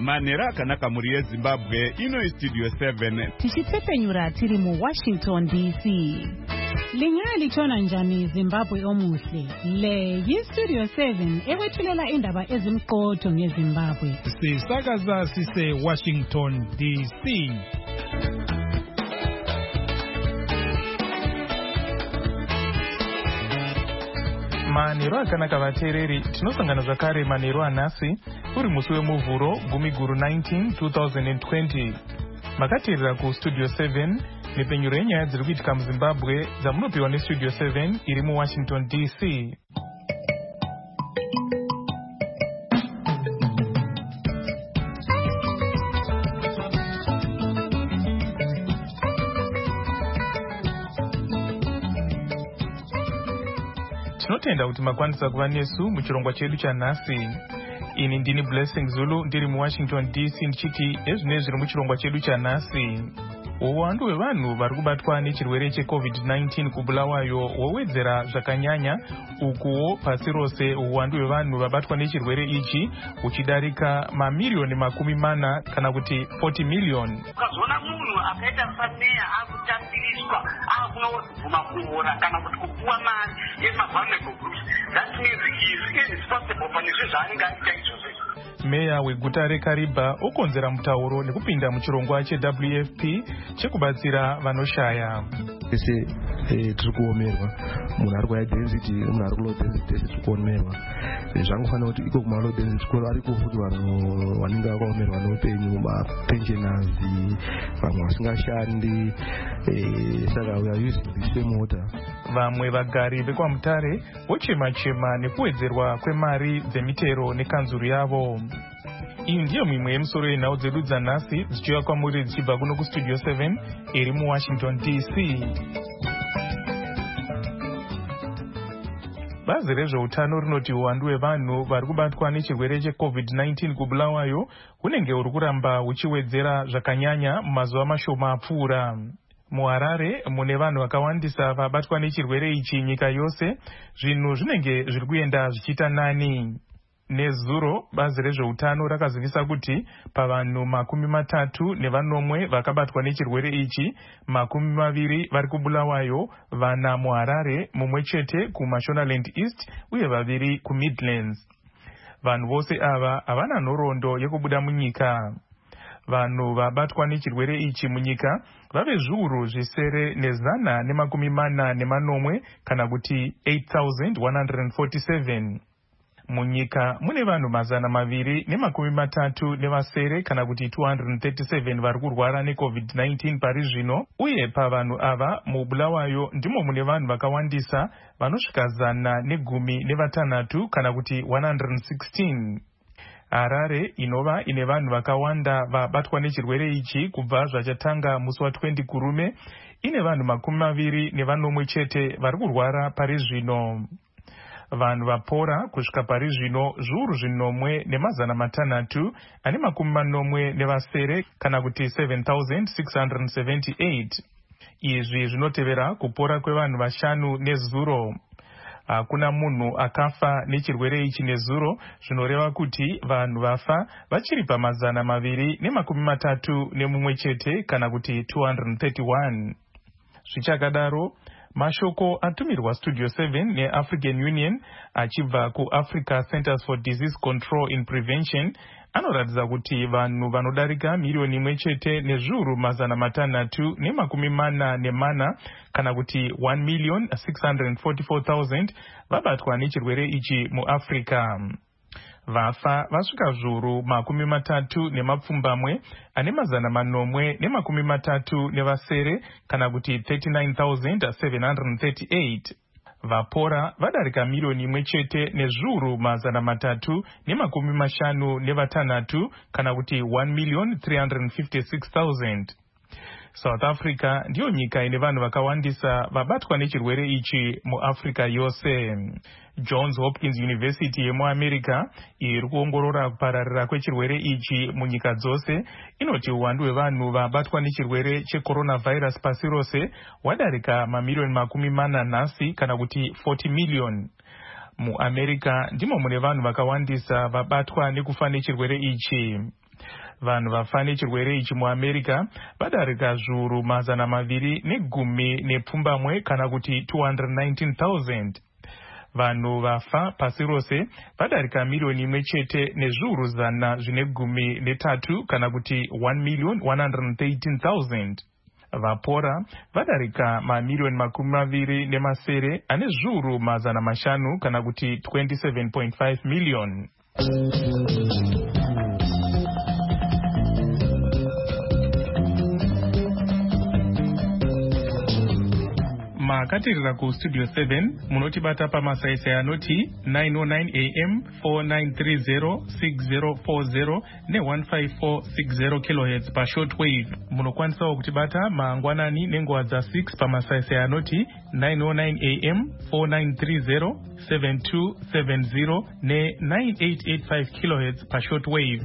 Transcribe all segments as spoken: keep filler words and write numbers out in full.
Manera akanaka muri yeZimbabwe ino Studio seven. Tichitsepenyura tiri mu Washington D C. Lingaya litshona njani Zimbabwe omuhle. Le yiStudio seven ekwethulela indaba ezimqotho ngeZimbabwe. Sisakaza sise Washington D C. Manero akanaka vateereri, tinosangana zvakare manero anhasi uri musi wemuvhuro gumi guru nineteen twenty twenty. Makateerera kuStudio seven nepenyuro yenyaya dziri kuitika muZimbabwe dzamunopiwa neStudio seven iri muWashington D C. Tinotenda kuti makwanisa kuva nesu muchirongwa chedu chanhasi. Ini ndini Blessing Zulu ndiri muWashington D C ndichiti ezvinezvi zviri muchirongwa chedu chanhasi. Uwandu hwevanhu vari kubatwa nechirwere cheCovid nineteen kubulawayo hwowedzera zvakanyanya, ukuwo pasi rose uwandu hwevanhu vabatwa nechirwere ichi huchidarika mamiliyoni makumi mana kana kuti forty million. Ukazona munhu akaita sameya akutambiriswa akunobvuma kuhora kana kuti kupuwa mari yemavulnerable groups, that means he is irresponsible panezve zvaanenge aita izvozvo. Meya weguta reKariba okonzera mutauro nekupinda muchirongwa cheW F P chekubatsira vanoshaya. Ese tiri kuomerwa, munhu ari kuhigh density, munhu ari kulow density, tiri kuomerwa. Zvangofanira kuti iko kumalow density kuro ariko futi vanhu vanenge vakaomerwa noupenyu, mapensioners, vamwe vasingashandi, saka we are using the same water. Vamwe vagari vekwaMutare vochema-chema nekuwedzerwa kwemari dzemitero nekanzuru yavo. Iyi ndiyo mimwe yemusoro yenhau dzedu dzanhasi dzichiuya kwamuri dzichibva kuno kuStudio seven iri muWashington D C. Bazi rezveutano rinoti uwandu hwevanhu vari kubatwa nechirwere cheCovid nineteen kubulawayo hunenge huri kuramba huchiwedzera zvakanyanya mumazuva mashoma apfuura. MuHarare mune vanhu vakawandisa vabatwa nechirwere ichi nyika yose, zvinhu zvinenge zviri kuenda zvichiita nani. Nezuro bazi rezveutano rakazivisa kuti pavanhu makumi matatu nevanomwe vakabatwa nechirwere ichi, makumi maviri vari kubulawayo, vana muHarare, mumwe chete kuMashonaland East uye vaviri kuMidlands. Vanhu vose ava havana nhoroondo yekubuda munyika. Vanhu vabatwa nechirwere ichi munyika vave zviuru zvisere nezana nemakumi mana nemanomwe kana kuti eight thousand one hundred forty-seven. Munyika mune vanhu mazana maviri nemakumi matatu nevasere kana kuti two hundred thirty-seven vari kurwara neCovid nineteen pari zvino, uye pavanhu ava mubulawayo ndimo mune vanhu vakawandisa vanosvika zana negumi nevatanhatu kana kuti one hundred sixteen. Harare inova ine vanhu vakawanda vabatwa nechirwere ichi kubva zvachatanga musi wa20 kurume ine vanhu makumi maviri nevanomwe chete vari kurwara pari zvino. Vanhu vapora kusvika pari zvino zviuru zvinomwe nemazana matanhatu ane makumi manomwe nevasere kana kuti seven thousand six hundred seventy-eight. Izvi zvinotevera kupora kwevanhu vashanu nezuro. Hakuna munhu akafa nechirwere ichi nezuro, zvinoreva kuti vanhu vafa vachiri pamazana maviri nemakumi matatu nemumwe chete kana kuti two hundred thirty-one. Zvichakadaro, mashoko atumirwa Studio seven neAfrican Union achibva kuAfrica Centers for Disease Control and Prevention anoratidza kuti vanhu vanodarika miliyoni imwe chete nezviuru mazana matanhatu nemakumi mana nemana kana kuti one million six hundred forty-four thousand vabatwa nechirwere ichi muAfrica. Vafa vasvika zviuru makumi matatu nemapfumbamwe ane mazana manomwe nemakumi matatu nevasere kana kuti thirty-nine thousand seven hundred thirty-eight. Vapora vadarika miliyoni imwe chete nezviuru mazana matatu nemakumi mashanu nevatanhatu kana kuti one million three hundred fifty-six thousand. South Africa ndiyo nyika ine vanhu vakawandisa vabatwa nechirwere ichi muAfrica yose. Johns Hopkins University yemuAmerica iri kuongorora kupararira kwechirwere ichi munyika dzose inoti uwandu hwevanhu vabatwa nechirwere checoronavirus pasi rose wadarika mamiliyoni makumi mana nhasi kana kuti forty million. MuAmerica ndimo mune vanhu vakawandisa vabatwa nekufa nechirwere ichi. Vanhu vafa nechirwere ichi muAmerica vadarika zviuru mazana maviri negumi nepfumbamwe kana kuti two hundred nineteen thousand. Vanhu vafa pasi rose vadarika milioni imwe chete nezviuru zana zvine gumi netatu kana kuti one million one hundred thirteen thousand. Vapora vadarika mamilioni makumi maviri nemasere ane zviuru mazana mashanu kana kuti twenty-seven point five million. Makatirira ku Studio seven munotibata pamasaisai anoti nine oh nine A M, four nine three zero, six zero four zero ne one five four six zero kilohertz pa shortwave. Munokwanisawo kutibata mangwanani nenguva dza six pamasaisai anoti nine oh nine A M, four nine three zero, seven two seven zero ne nine eight eight five kilohertz pa shortwave.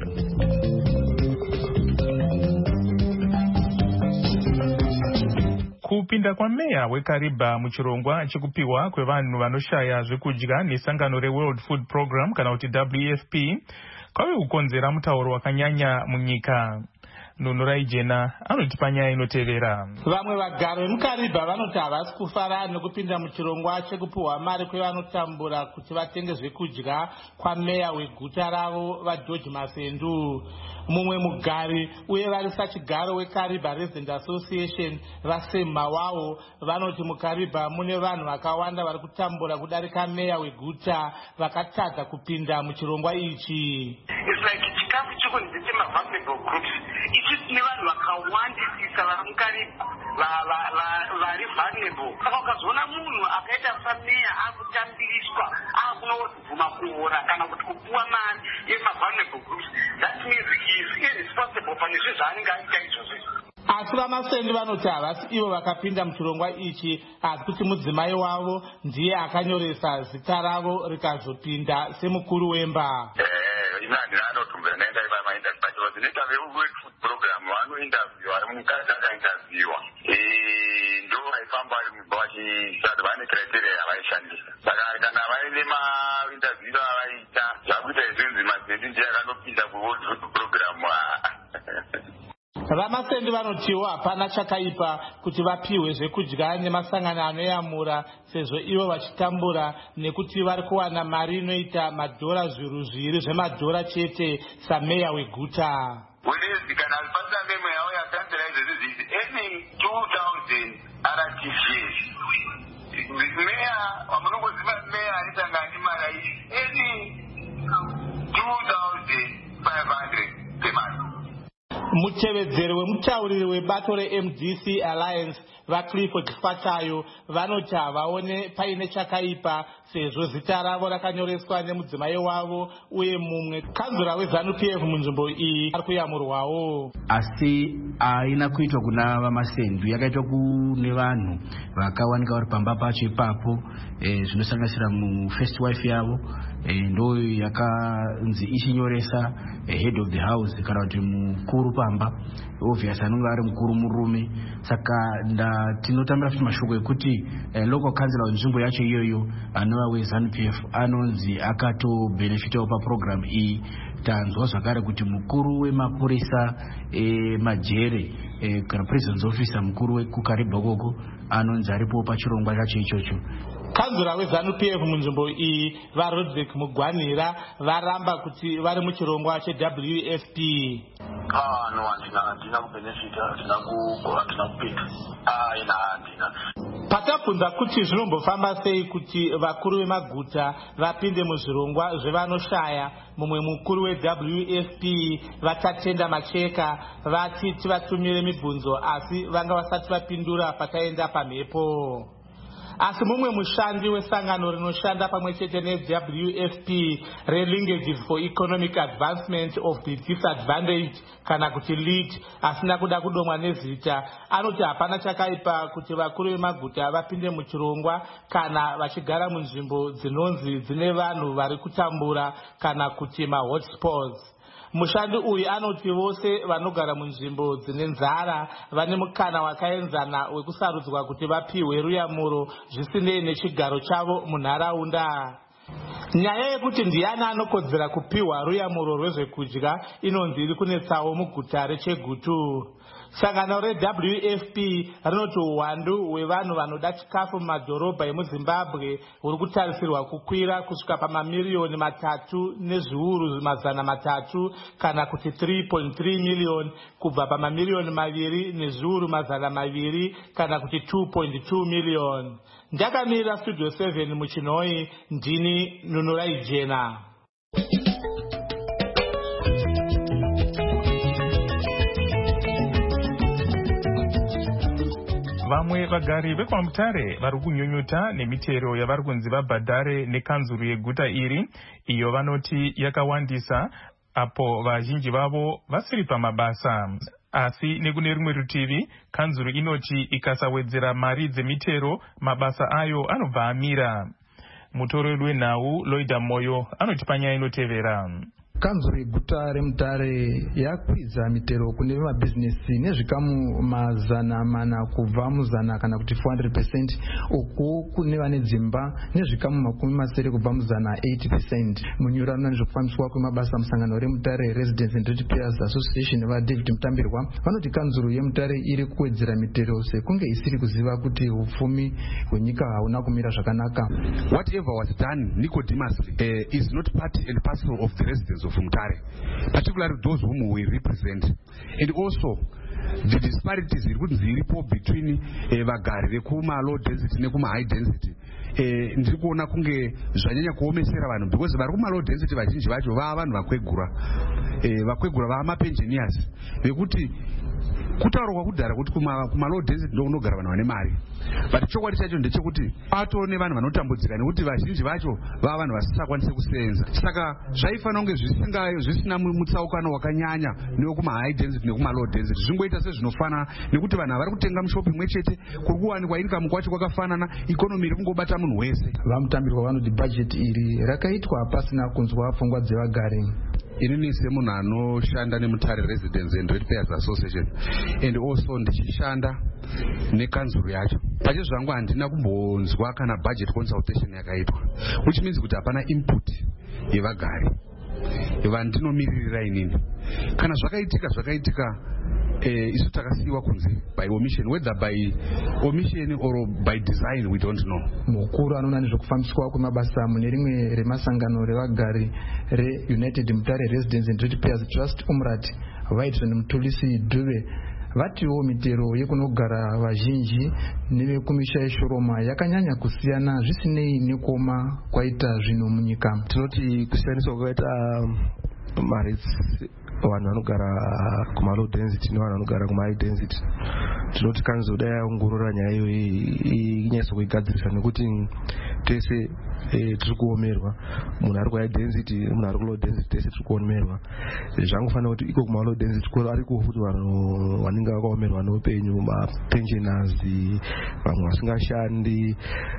Kupinda kwa meya weKariba muchirongwa chekupiwa kwevanhu vanoshaya zvekudya nesangano reWorld Food Program kana kuti W F P kwave kukonzera mutauro wakanyanya munyika. Nunurai Jena anotipa nyaya inotevera. Vamwe vagari vemuKariba vanoti havasi kufara nekupinda muchirongwa chekupiwa mari kwevanotambura kuti vatenge zvekudya kwameya weguta ravo vaGeorge Masendu. Mumwe mugari uye vari sachigaro weKariba Resident Association vaSemba wavo vanoti muKariba mune vanhu vakawanda vari kutambura kudarika meya weguta vakatadza kupinda muchirongwa ichi. It's like chikafu chikudzite mavulnerable groups. Ichi ne vanhu vakawandisisa vari muKariba vari vulnerable. Saka ukazoona munhu akaita sameya akutambiriswa akunobvuma kuora kana kuti kupuwa mari yemavulnerable groups, that means he is irresponsible pane zvinhu zvaanenge aita izvozvo. Asi vaMasendu vanoti havasi ivo vakapinda muchirongwa ichi, asi kuti mudzimai wavo ndiye akanyoresa zita ravo rikazopinda semukuru wemba. Inani anotumbira naenda iva maindastry pacho dzinoita veWorld Food Program vanointerview vari mukadzi akainterviewa ndo vaifamba vari mumba vachisati vane criteria yavaishandisa. Saka kana vaine mainterview avaita zvakuita izvinzi Masendu ndiye akanopinda kuWorld Food Program. VaMasendu vanotiwo hapana chakaipa kuti vapiwe zvekudya nemasangano anoyamura sezvo ivo vachitambura nekuti vari kuwana mari inoita madhora zviuru zviri zvemadhora chete sameya weguta. Whereas kana alipata memo yao ya kansela izvozvi earning two thousand R T Cs. Meya wamunongoziva meya anitanga ane mari iyi earning two thousand five hundred per month. Mutevedzeri wemutauriri webato reM D C Alliance vaClifford Fatayo vanoti havaone paine chakaipa sezvo zita ravo rakanyoreswa nemudzimai wavo uye mumwe kanzura weZANU-P F munzvimbo iyi ari kuyamurwawo. Asi haina kuitwa kuna vaMasendu, yakaitwa kune vanhu vakawanika vari pamba pacho ipapo zvinosanganisira mufirst wife yavo ndo yakanzi ichinyoresa head of the house kana kuti mukuru pamba, obviously anonge ari mukuru murume. Saka tinotambira futi mashoko ekuti local councillor wenzvimbo yacho iyoyo anova weZANU-P F anonzi akatobenefitawo paprogram iyi. Tanzwa zvakare kuti mukuru wemapurisa majere kana prisons officer mukuru wekuKariba koko anonzi aripo pachirongwa chacho ichocho. Kanzura weZANU-P F munzvimbo iyi vaRodrick Mugwanira varamba kuti vari muchirongwa cheW F P. Ah no, andina andina kubenefita, andina ku andina kupinda. Ah ina andina. Patabvunza kuti zvinombofamba sei kuti vakuru vemaguta vapinde muzvirongwa zvevanoshaya, mumwe mukuru weW F P vatatenda macheka vati tivatumire mibvunzo asi vanga vasati vapindura pataenda pamhepo. Asi mumwe mushandi wesangano rinoshanda pamwe chete neW F P reLinkages for Economic Advancement of the Disadvantaged kana kuti LEAD asina kuda kudomwa nezita anoti hapana chakaipa kuti vakuru vemaguta vapinde muchirongwa kana vachigara munzvimbo dzinonzi dzine vanhu vari kutambura kana kuti mahotspots. Mushandi uyu anoti vose vanogara munzvimbo dzine nzara vane mukana wakaenzana wekusarudzwa kuti vapiwe ruyamuro zvisinei nechigaro chavo munharaunda. nyaya yekuti ndiani anokodzera kupiwa ruyamuro rwezvekudya inonzi iri kunetsawo muguta reChegutu. Sangano reW F P rinoti uwandu hwevanhu vanoda chikafu mumadhorobha emuZimbabwe huri kutarisirwa kukwira kusvika pamamiliyoni matatu nezviuru mazana matatu kana kuti three point three miliyoni kubva pamamiliyoni maviri nezviuru mazana maviri kana kuti two point two miliyoni. Ndakamirira Studio seven muChinoi, ndini Nunurai Jena. Vamwe vagari vekwamutare vari kunyunyuta nemitero yavari kunzi vabhadhare nekanzuru yeguta iri, iyo vanoti yakawandisa, apo vazhinji vavo vasiri pamabasa. Asi nekune rimwe rutivi, kanzuru inoti ikasawedzera mari dzemitero, mabasa ayo anobva amira. Mutoreri wenhau Loida Moyo anoti panyaya inotevera. Kanzuru yeguta reMutare yakwidza mitero kune vemabhizinesi nezvikamu mazana mana kubva muzana kana kuti four hundred percent, uku kune vane dzimba nezvikamu makumi masere kubva muzana eighty percent. Munyurano nezvekufambiswa kwemabasa musangano reMutare Residents and Ratepayers Association vaDavid Mutambirwa vanoti kanzuru yeMutare iri kuwedzera mitero sekunge isiri kuziva kuti upfumi hwenyika hauna kumira zvakanaka. Whatever was done Nicodemusly uh, is not part and parcel of the residents of Mutare, particularly those whom we represent, and also the disparities ziripo between vagari vekuma low density nekuma high density. Ndiri kuona kunge zvanyanya kuomesera vanhu because vari kuma low density vazhinji vacho vava vanhu vakwegura vakwegura vava mapensioners vekuti kutaurwa kudhara kuti kuma low density ndokunogara vanhu vane mari, but chokwadi chacho ndechekuti atoo nevanhu vanotambudzika nekuti vazhinji vacho vava vanhu vasisakwanise kusenza. Saka zvaifanira kunge zvisina mutsaukano wakanyanya newekuma high density nekuma low density, zvingoita sezvinofanana nekuti vanhu vari kutenga mushopi imwe chete, kuri kuwanikwa income kwacho kwakafanana, ikonomi iri kungobata munhu wese. Vamutambirwa vanoti bajeti iri rakaitwa pasina kunzwa pfungwa dzevagari. Inini semunhu anoshanda neMutare Residents and Ratepayers Association and also ndichishanda nekanzuru yacho, pache zvangu handina kumbonzwa kana budget consultation yakaitwa, which means kuti hapana input yevagari vandinomiririra inini. Kana zvakaitika zvakaitika eh, isu takasiiwa kunze by omission, whether by omission or by design we don't know. Mukuru anoona nezvekufambiswa kwemabasa mune rimwe remasangano revagari reUnited Mutare Residents and Ratepayers Trust Umrat Vaitson Mutulisi Dube vatiwo mitero yekunogara vazhinji nevekumisha yeshoroma yakanyanya kusiyana zvisinei nekoma kwaita zvinhu munyika. Tinoti kusiyaniswa kwakaita mari vanhu vanogara kuma low density nevanhu vanogara kuma high density. Tinoti kanzoda yaongorora nyaya iyo inyatso kuigadzirisa nekuti tese tiri kuomerwa, munhu ari ku high density munhu ari ku low density tese tiri kuomerwa. Zvangofanira kuti iko kuma low density kuri ariko futi vanhu vanenge vakaomerwa noupenyu, mapensioners, vamwe vasingashandi,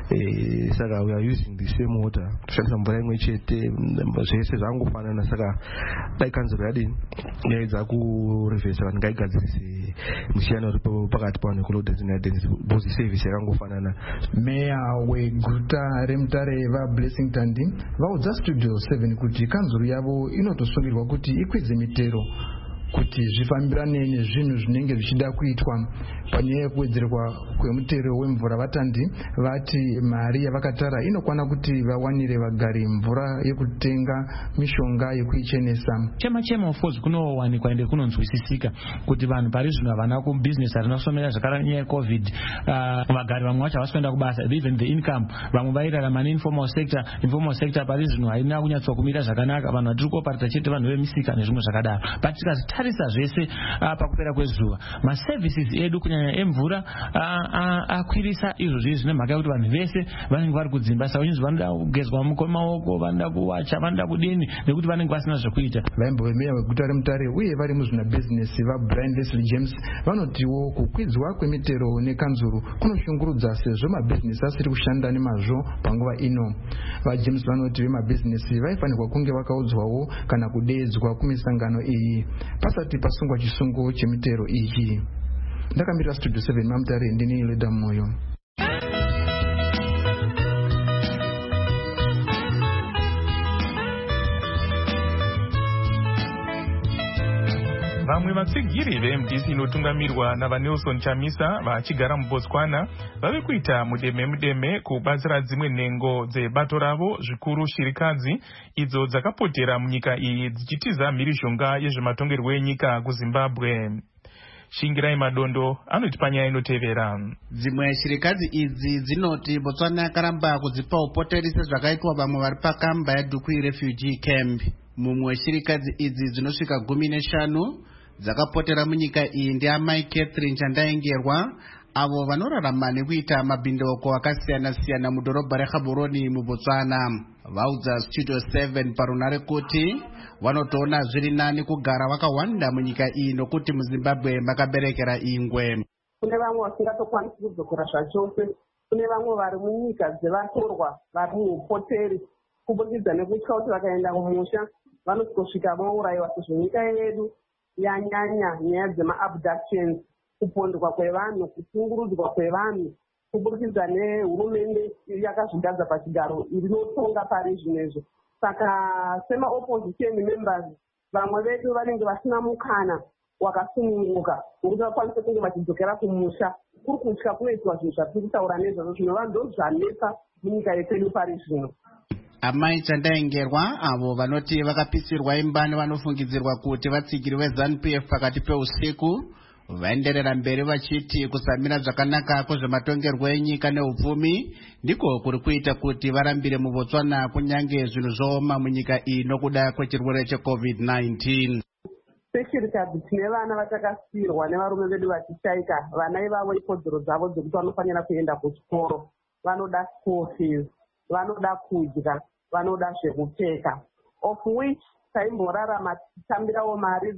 saka we are using the same water, kushandisa mvura imwe chete, zvese zvangofanana. Saka dai kanzuro yadini yaedza kurevhesa vanhu ngaigadzirise mushiyano uripo pakati pavanhu veku low density ne high density, because service yakangofanana. Meya weguta reMutare vaBlessing Tandi vaudza Studio seven kuti kanzuru yavo inotosungirwa kuti ikwidze mitero kuti zvifambirane nezvinhu zvinenge zvichida kuitwa. Panyaya yekuwedzerwa kwemutero wemvura vatandi vati mari yavakatara inokwana kuti vawanire vagari mvura yekutenga mishonga yekuichenesa. Chema chema of course kunowanikwa ende kunonzwisisika kuti vanhu pari zvino havana kubusiness harina kusomera zvakara nyaya yecovid. Uh, vagari vamwe vacho havasi kuenda kubasa, even the income vamwe vairarama neinformal sector. Informal sector pari zvino haina kunyatsa kumira zvakanaka, vanhu vatiri kuoparita chete vanhu vemisika nezvimwe zvakadaro. But tikazvitarisa zvese uh, pakupera kwezuva maservices edu kunyanya emvura akwirisa izvozvi zvine mhaka yekuti vanhu vese vanenge vari kudzimba, saka vazhinji vanoda kugezwa maoko, vanoda kuwacha, vanoda kudini nekuti vanenge vasina zvekuita. Vaimbo vemeya weguta reMutare uye vari muzvinabhizinesi vaBrian Leslie James vanotiwo kukwidzwa kwemitero nekanzuru kunoshungurudza sezvo mabhizinesi asiri kushanda nemazvo panguva ino. VaJames vanoti vemabhizinesi vaifanirwa kunge vakaudzwawo kana kudeedzwa kumisangano iyi pasati pasungwa chisungo chemitero iyi. Ndakamirira Studio seven maMutare, ndini Loida Moyo. vamwe vatsigiri ve-M D C inotungamirwa navaNelson Chamisa vachigara muBotswana vave kuita mudeme mudeme kubatsira dzimwe nhengo dzebato ravo zvikuru shirikadzi idzo dzakapotera munyika iyi dzichitiza mhirizhonga yezvematongerwo enyika kuZimbabwe. Shingirai Madondo anoti panyaya inotevera. Dzimwe shirikadzi idzi dzinoti Botswana yakaramba kudzipa upoterisi zvakaitwa vamwe vari pakamba yaDukui refugee camp. Mumwe shirikadzi idzi dzinosvika gumi neshanu dzakapotera munyika iyi ndiamai Catherine Chandaengerwa, avo vanorarama nekuita mabhindauko akasiyana siyana mudhorobha reGaborone muBotswana. Vaudza Studio seven parunare kuti vanotoona zviri nani kugara vakawanda munyika iyi nokuti muZimbabwe makaberekera ingwe. Kune vamwe vasingatokwanisi kudzokera zvachose, kune vamwe vari munyika dzevatorwa vari muupoteri kubudikidza nekutya kuti vakaenda kumusha vanosvika vaurayiwa, sezvo nyika yedu yanyanya nyaya dzemaabductions, kupondwa kwevanhu, kusungurudzwa kwevanhu kubudikidza nehurumende yakazvigadza pachigaro inotonga pari zvinezvo. Saka sema opposition members vamwe vedu vanenge vasina mukana wakasununguka wokuti vakwanise kunge vachidzokera kumusha. Kuri kutya kunoitwa zvinhu zvatiri kutaura nezvazvo zvinova ndozvanetsa munyika yedu pari zvino. Amai Chandaengerwa avo vanoti vakapisirwa imba nevanofungidzirwa kuti vatsigiri veZANU-P F pakati peusiku vaenderera mberi vachiti kusamira zvakanaka kwezvematongerwo enyika neupfumi ndiko kuri kuita kuti varambire muBotswana kunyange zvinhu zvooma munyika iyi nokuda kwechirwere cheCovid nineteen. Seshirikadzi tine vana vatakasirwa nevarume vedu vachishaika, vana ivavo ikodzero dzavo dzekuti vanofanira kuenda kuchikoro, vanoda school fees, vanoda kudya, vanoda zvekupfeka, of which taimborarama tichitambirawo mari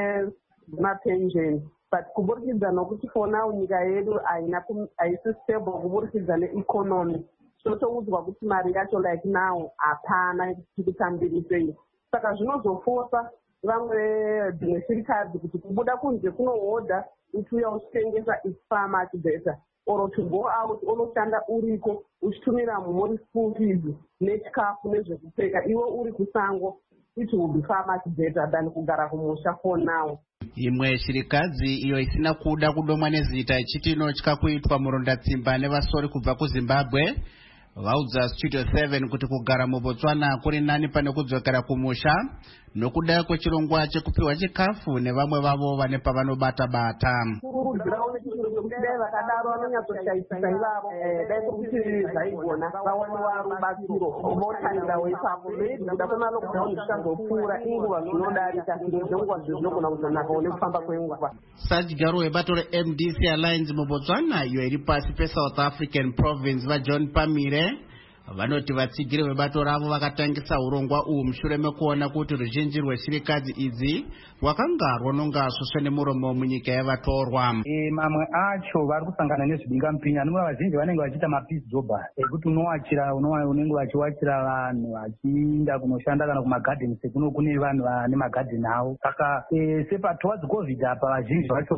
dzemapension, but kuburikidza nokuti fona nyika yedu haisi stable kuburikidza neeconomy, totoudzwa kuti mari yacho like now hapana tikutambirisei. Saka zvinozofosa vamwe dzimwe shirikadzi kuti kubuda kunze kunohodha uchiuya uchitengesa its far much better, or to go out unoshanda uriko uchitumira mhuri school fees nechikafu nezvekupfeka iwe uri kusango, it will be far much better than kugara kumusha for now. Imwe shirikadzi iyo isina kuda kudomwa nezita ichiti inotya kuitwa murondatsimba nevasori kubva kuZimbabwe vaudza Studio seven kuti kugara muBotswana kuri nani pane kudzokera kumusha nokuda kwechirongwa chekupiwa chikafu nevamwe vavo vane pavanobata bata. Dai vakadaro vanonyatsoshayisika ivavo, dai kuti zvaigona vawanewa rubatsiro votangira weipapo veikuda kwemalockdown zvichazopfuura inguva zvinodarika zviro zvenguva zvinogona kuzonaka nekufamba kwenguva. Sajigaro webato reM D C Alliance muBotswana iyo iri pasi peSouth African Province vaJohn Pamire vanoti vatsigiri vebato ravo vakatangisa urongwa uhu mushure mekuona kuti ruzhinji rweshirikadzi idzi rwakanga rwonongasvosve nemuromo munyika yavatorwa. E, mamwe acho vari kusangana nezvidingamupinyi, anova vazhinji vanenge vachiita mapeace jobs ekuti unowachira unenge vachiwachira vanhu vachiinda kunoshanda kana kumagadheni sekuno kune vanhu vane magadheni avo. Saka e, sepatowards COVID apa vazhinji vacho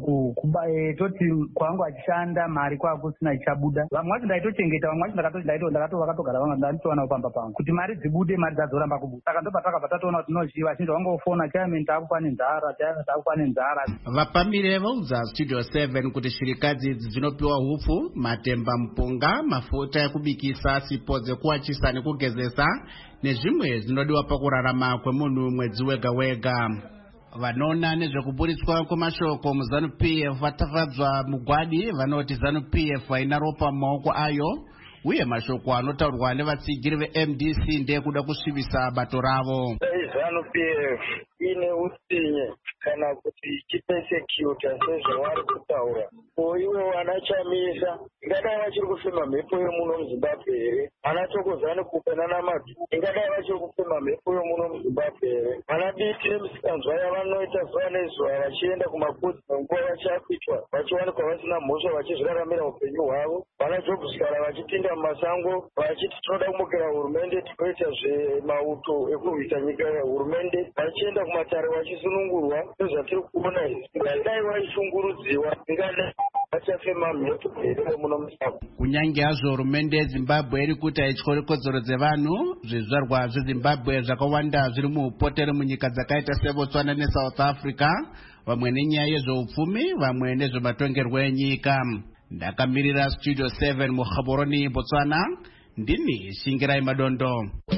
e, toti kwanga vachishanda mari kwakusina ichabuda. Vamwe vacho ndaitochengeta, vamwe vacho ndakatoti ndaito ndakato vakatogara vanga ndanditoona pamba pangu kuti mari dzibude, mari dzadzoramba kubuda. Saka ndopataka patatoona kuti nochi vazhinji vangofona chairman takupa nenzara, chairman takupa nenzara. Vapamire vaudza Studio seven kuti shirikadzi idzi dzinopiwa hupfu, matemba, mpunga, mafuta ekubikisa, sipo dzekuwachisa nekugezesa nezvimwe zvinodiwa pakurarama kwemunhu mwedzi wega wega. Vanoona nezvekuburitswa kwemashoko muZANU-P F vatafadzwa mugwadi vanoti ZANU-P F haina ropa mumaoko ayo uye mashoko anotaurwa nevatsigiri veM D C ndekuda kusvibisa bato ravo. ZANU-P F ine utsinye kana kuti chipesecuta sezvavari kutaura. Ko iwe wana Chamisa ingadai vachiri kufema mhepo yomuno muZimbabwe here? Ana Thokozani Kupe nana Matu ingadai vachiri kufema mhepo yomuno muZimbabwe here? Ana Biti neMisikanzwa yavanoita zuva nezuva vachienda kumakudzi nenguva vachiapitwa vachiwanikwa vasina mhosva vachizviraramira upenyu hwavo. Vana Jobhuskara vachipinda mumasango vachiti tinoda kumukira hurumende tikoita zvemauto ekurwisa nyika yehurumende, vachienda kumatare vachisunungurwa. Nezvatiri kuona izvi ngadai vaishungurudziwa ingadai vachafema mhepo here muno muzimbabwe. kunyange hazvo hurumende yezimbabwe iri kuti haityi kodzero dzevanhu, zvizvarwa zvezimbabwe zvakawanda zviri muupoteri munyika dzakaita seBotswana neSouth Africa, vamwe nenyaya yezveupfumi, vamwe nezvematongerwo enyika. Ndakamirira Studio seven muGaborone, Botswana, ndini Shingirai Madondo.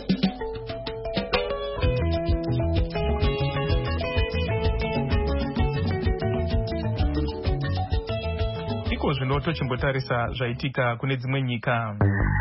Iko zvino tochimbotarisa zvaitika kune dzimwe nyika.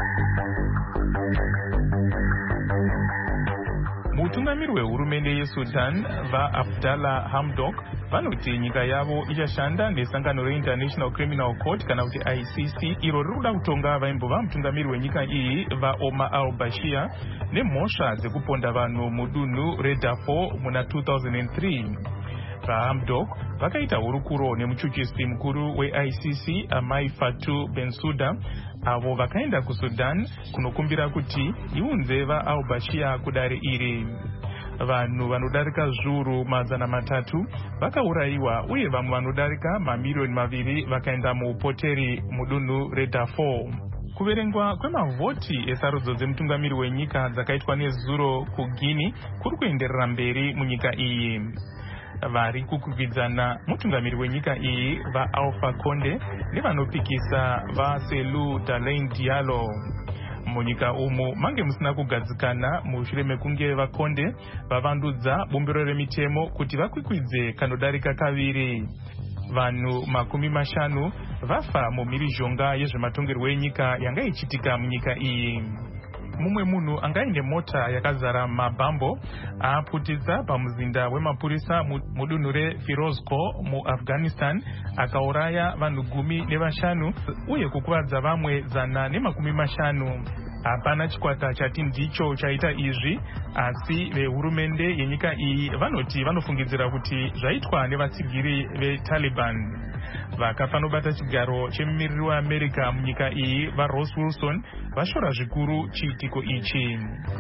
Mutungamiri wehurumende yeSudan vaAbdallah Hamdok vanoti nyika yavo ichashanda nesangano reInternational Criminal Court kana kuti I C C iro riri kuda kutonga vaimbova mutungamiri wenyika iyi vaOmar al-Bashir nemhosva dzekuponda vanhu mudunhu reDarfur muna two thousand three. VaHamdok vakaita hurukuro nemuchuchisi mukuru weI C C Amai Fatou Bensouda avo vakaenda kuSudan kunokumbira kuti iunze vaAl-Bashir kudare iri. Vanhu vanodarika zviuru mazana matatu vakaurayiwa uye vamwe vanodarika mamiliyoni maviri vakaenda muupoteri mudunhu reDarfur. Kuverengwa kwemavhoti esarudzo dzemutungamiri wenyika dzakaitwa nezuro kuGuinea kuri kuenderera mberi munyika iyi. Vari kukwikwidzana mutungamiri wenyika iyi vaAlpha Conde nevanopikisa vaSelou Dalein Diallo. Munyika umu mange musina kugadzikana mushure mekunge vaConde vavandudza bumbiro remitemo kuti vakwikwidze kanodarika kaviri. Vanhu makumi mashanu vafa mumhirizhonga yezvematongerwo enyika yanga ichitika munyika iyi. Mumwe munhu angaine mota yakazara mabhambo aaputisa pamuzinda wemapurisa mudunhu reFirozkoh muAfghanistan akauraya vanhu gumi nevashanu uye kukuvadza vamwe zana nemakumi mashanu. Hapana chikwata chati ndicho chaita izvi, asi vehurumende yenyika iyi vanoti vanofungidzira kuti zvaitwa nevatsigiri veTaliban. Vakafa nobata chigaro chemumiriri weAmerica munyika iyi vaRoss Wilson vashora zvikuru chiitiko ichi.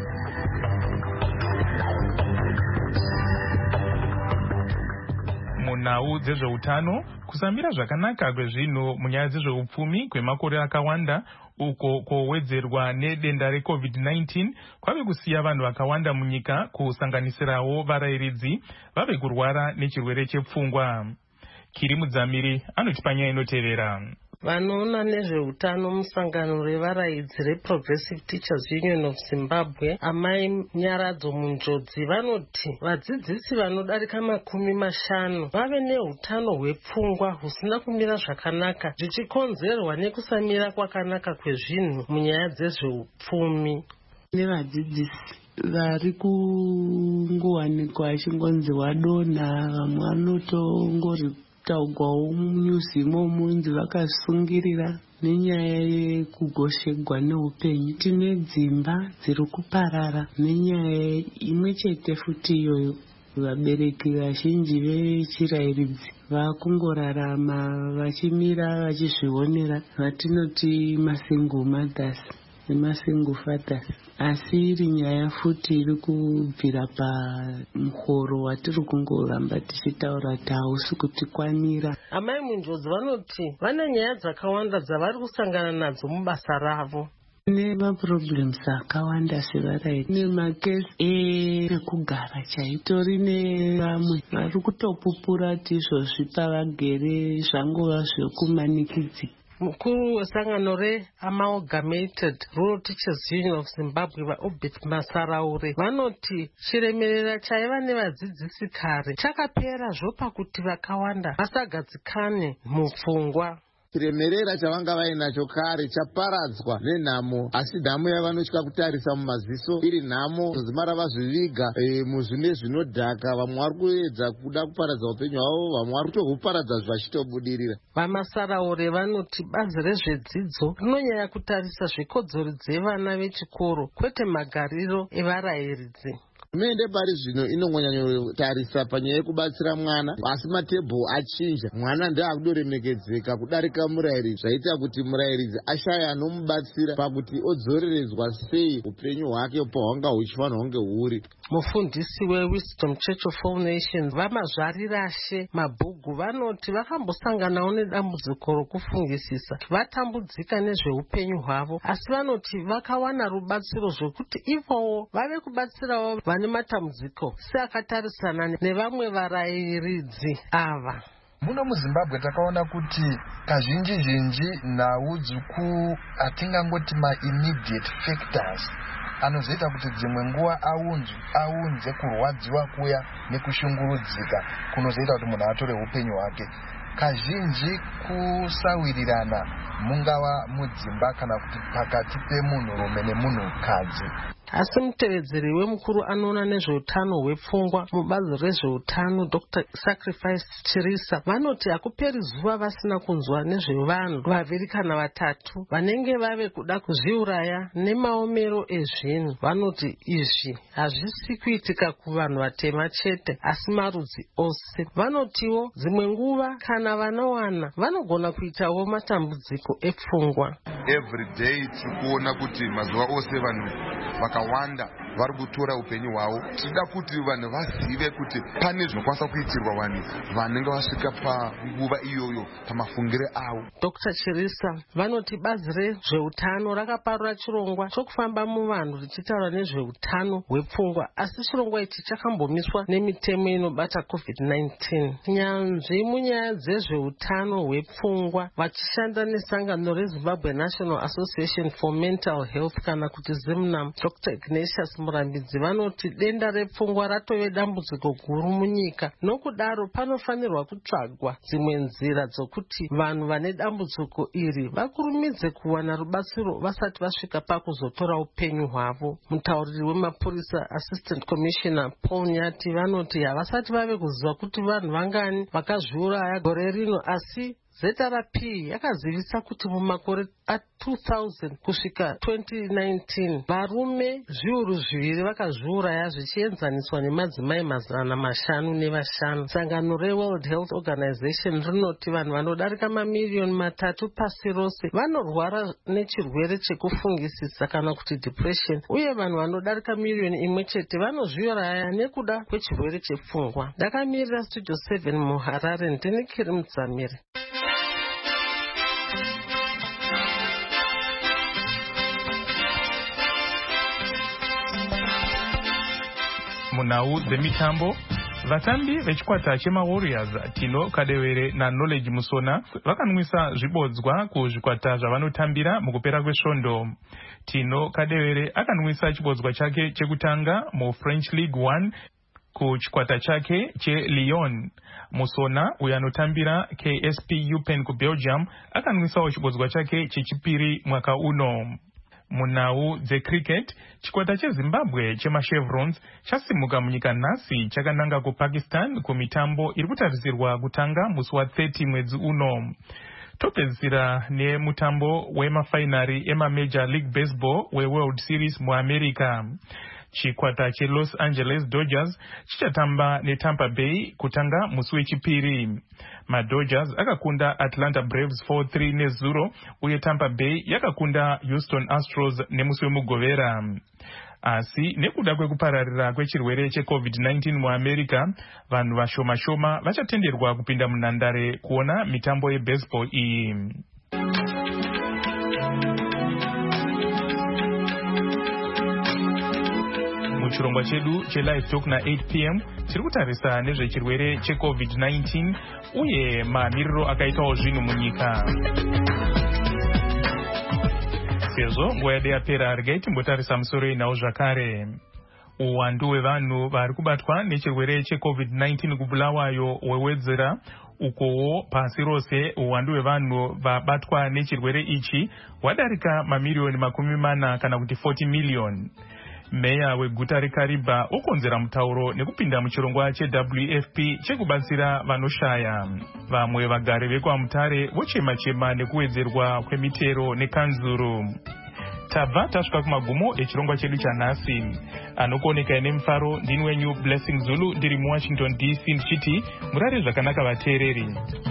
Munhau dzezveutano, kusamira zvakanaka kwezvinhu munyaya dzezveupfumi kwemakore akawanda uko kowedzerwa nedenda reCovid nineteen kwave kusiya vanhu vakawanda munyika kusanganisirawo varayiridzi vave kurwara nechirwere chepfungwa. Kiri Mudzamiri anotipanya inotevera. Vanoona nezveutano musangano revaraidzi reProgressive Teachers Union of Zimbabwe Amai Nyaradzo Munjodzi vanoti vadzidzisi vanodarika makumi mashanu vave neutano hwepfungwa husina kumira zvakanaka zvichikonzerwa nekusamira kwakanaka kwezvinhu munyaya dzezveupfumi. Nevadzidzisi vari kungowanikwa achingonzi wadonha, vamwe vanotongori taugwawo munyuzi imomunzi vakasungirira nenyaya yekugoshegwa neupenyu. Tine dzimba dziri kuparara nenyaya imwe chete futi iyoyo. Vabereki vazhinji vechirayiridzi vakungorarama vachimira vachizvionera vatinoti masingle mothers nemasingle fathers, asi iri nyaya futi iri kubvira pamuhoro watiri kungoramba tichitaura kuti hausi kutikwanira. Amai Munjodzi vanoti vane nyaya dzakawanda dzavari kusangana nadzo mubasa ravo. Nemaproblems akawanda sevaraiti nemakesi ekugara chaitori nevamwe vari kutopupura tizvozvi pavagere zvangova zvekumanikidzi. Mukuru wesangano reAmalgamated Rural Teachers Union of Zimbabwe vaObit Masaraure vanoti chiremerera chaiva nevadzidzisi kare chakapera zvopa kuti vakawanda vasagadzikane mupfungwa. Chiremerera chavanga vainacho kare chaparadzwa nenhamo, asi nhamo yavanotya kutarisa mumaziso iri nhamo zimara vazviviga e, muzvine zvinodhaka. Vamwe vari kuedza kuda kuparadza upenyu hwavo, vamwe vari kutohuparadza zvachitobudirira. Vamasaraure vanoti bazi rezvedzidzo rinonyanya kutarisa zvikodzero dzevana vechikoro kwete magariro evarayiridzi. Hurumende pari zvino inongonyanyotarisa panyaya yekubatsira mwana, asi matebho achinja. Mwana ndiye akudoremekedzeka kudarika murairidzi, zvaita kuti murairidzi ashaya anomubatsira pakuti odzoreredzwa sei upenyu hwake pahwanga huchifanira hunge huri. Mufundisi weWisdom Church of All Nations vamazvarirashe mabhugu vanoti vakambosanganawo nedambudziko rokufungisisa, vatambudzika nezveupenyu hwavo, asi vanoti vakawana rubatsiro zvokuti ivowo vave kubatsirawo vane matambudziko seakatarisana nevamwe varayiridzi ava. Muno muZimbabwe takaona kuti kazhinji zhinji naudzvuku atingangoti ma-immediate factors anozoita kuti dzimwe nguva aunzwe aunze kurwadziwa kuya nekushungurudzika kunozoita kuti munhu atore upenyu hwake. Kazhinji kusawirirana mungava mudzimba kana kuti pakati pemunhurume nemunhukadzi. Asi mutevedzeri wemukuru anoona nezveutano hwepfungwa mubazi rezveutano Doctor Sacrifice Chirisa vanoti hakuperi zuva vasina kunzwa nezvevanhu vaviri kana vatatu vanenge vave kuda kuzviuraya nemaomero ezvinhu. Vanoti izvi hazvisi kuitika kuvanhu vatema chete asi marudzi ose. Vanotiwo dzimwe nguva kana vanowana vanogona kuitawo matambudziko epfungwa. Every day tikuona kuti mazuva ose vanhu vakawanda vari kutora upenyu hwavo. Tinoda kuti vanhu vazive kuti pane zvinokwanisa kuitirwa vanhu vanenge vasvika panguva iyoyo pamafungire avo. Doctor Chirisa vanoti bazi rezveutano rakaparura chirongwa chokufamba muvanhu richitaura nezveutano hwepfungwa, asi chirongwa ichi chakambomiswa nemitemo inobata COVID nineteen. Nyanzvi munyaya dzezveutano hwepfungwa vachishanda nesangano reZimbabwe National Association for Mental Health kana kuti ZIMNAM, Doctor Ignatius Murambidzi vanoti denda repfungwa ratove dambudziko guru munyika, nokudaro panofanirwa kutsvagwa dzimwe nzira dzokuti vanhu vane dambudziko iri vakurumidze kuwana rubatsiro vasati vasvika pakuzotora upenyu hwavo. Mutauriri wemapurisa Assistant Commissioner Paul Nyati vanoti havasati vave kuziva kuti vanhu vangani vakazviuraya gore rino, asi Z R P yakazivisa kuti mumakore a two thousand kusvika twenty nineteen varume zviuru zviviri vakazviuraya zvichienzaniswa nemadzimai mazana mashanu nevashanu. Sangano reWorld Health Organization rinoti vanhu vanodarika mamiliyoni matatu pasi rose vanorwara nechirwere chekufungisisa kana kuti depression, uye vanhu vanodarika miliyoni imwe chete vanozviuraya nekuda kwechirwere chepfungwa. Ndakamirira Studio seven muHarare, ndini Kiri Mudzamiri. Munhau dzemitambo, vatambi vechikwata chemaWarriors Tino Kadewere naKnowledge Musona vakanwisa zvibodzwa kuzvikwata zvavanotambira mukupera kwesvondo. Tino Kadewere akanwisa chibodzwa chake chekutanga muFrench League one kuchikwata chake cheLyon. Musona uyo anotambira K S P Eupen kuBelgium akanwisawo chibodzwa chake chechipiri mwaka uno. Munhau dzecricket, chikwata cheZimbabwe chemaChevrons chasimuka munyika nhasi chakananga kuPakistan kumitambo iri kutarisirwa kutanga musi wa-thirty mwedzi uno. Topedzisira nemutambo wemafainari emaMajor League Baseball weWorld Series muAmerica. Chikwata cheLos Angeles Dodgers chichatamba neTampa Bay kutanga musi wechipiri. MaDodgers akakunda Atlanta Braves four three nezuro, uye Tampa Bay yakakunda Houston Astros nemusi wemugovera. Asi nekuda kwekupararira kwechirwere cheCovid nineteen muAmerica, vanhu vashoma shoma vachatenderwa kupinda munhandare kuona mitambo yebaseball iyi. Muchirongwa chedu chelive talk na eight p m tiri kutarisa nezvechirwere cheCovid nineteen uye mamiriro akaitawo zvinhu munyika. Sezvo nguva yedu yapera regai timbotarisa musoro inawo zvakare. Uwandu hwevanhu vari kubatwa nechirwere cheCovid nineteen kubulawayo hwewedzera, ukowo pasi rose uwandu hwevanhu vabatwa nechirwere ichi hwadarika mamiriyoni makumi mana kana kuti forty million. Meya weguta reKariba okonzera mutauro nekupinda muchirongwa cheW F P chekubatsira vanoshaya. Vamwe vagari vekwaMutare vochema chema nekuwedzerwa kwemitero nekanzuru. tabva tasvika kumagumo echirongwa chedu chanhasi. Anokuoneka nemufaro ndini wenyu Blessing Zulu ndiri muWashington D C ndichiti murare zvakanaka vateereri.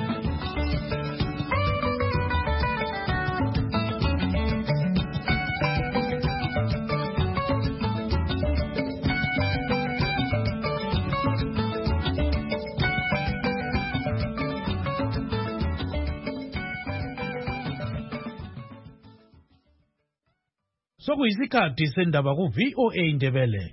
Sokuyisikhathi sendaba ku V O A Ndebele.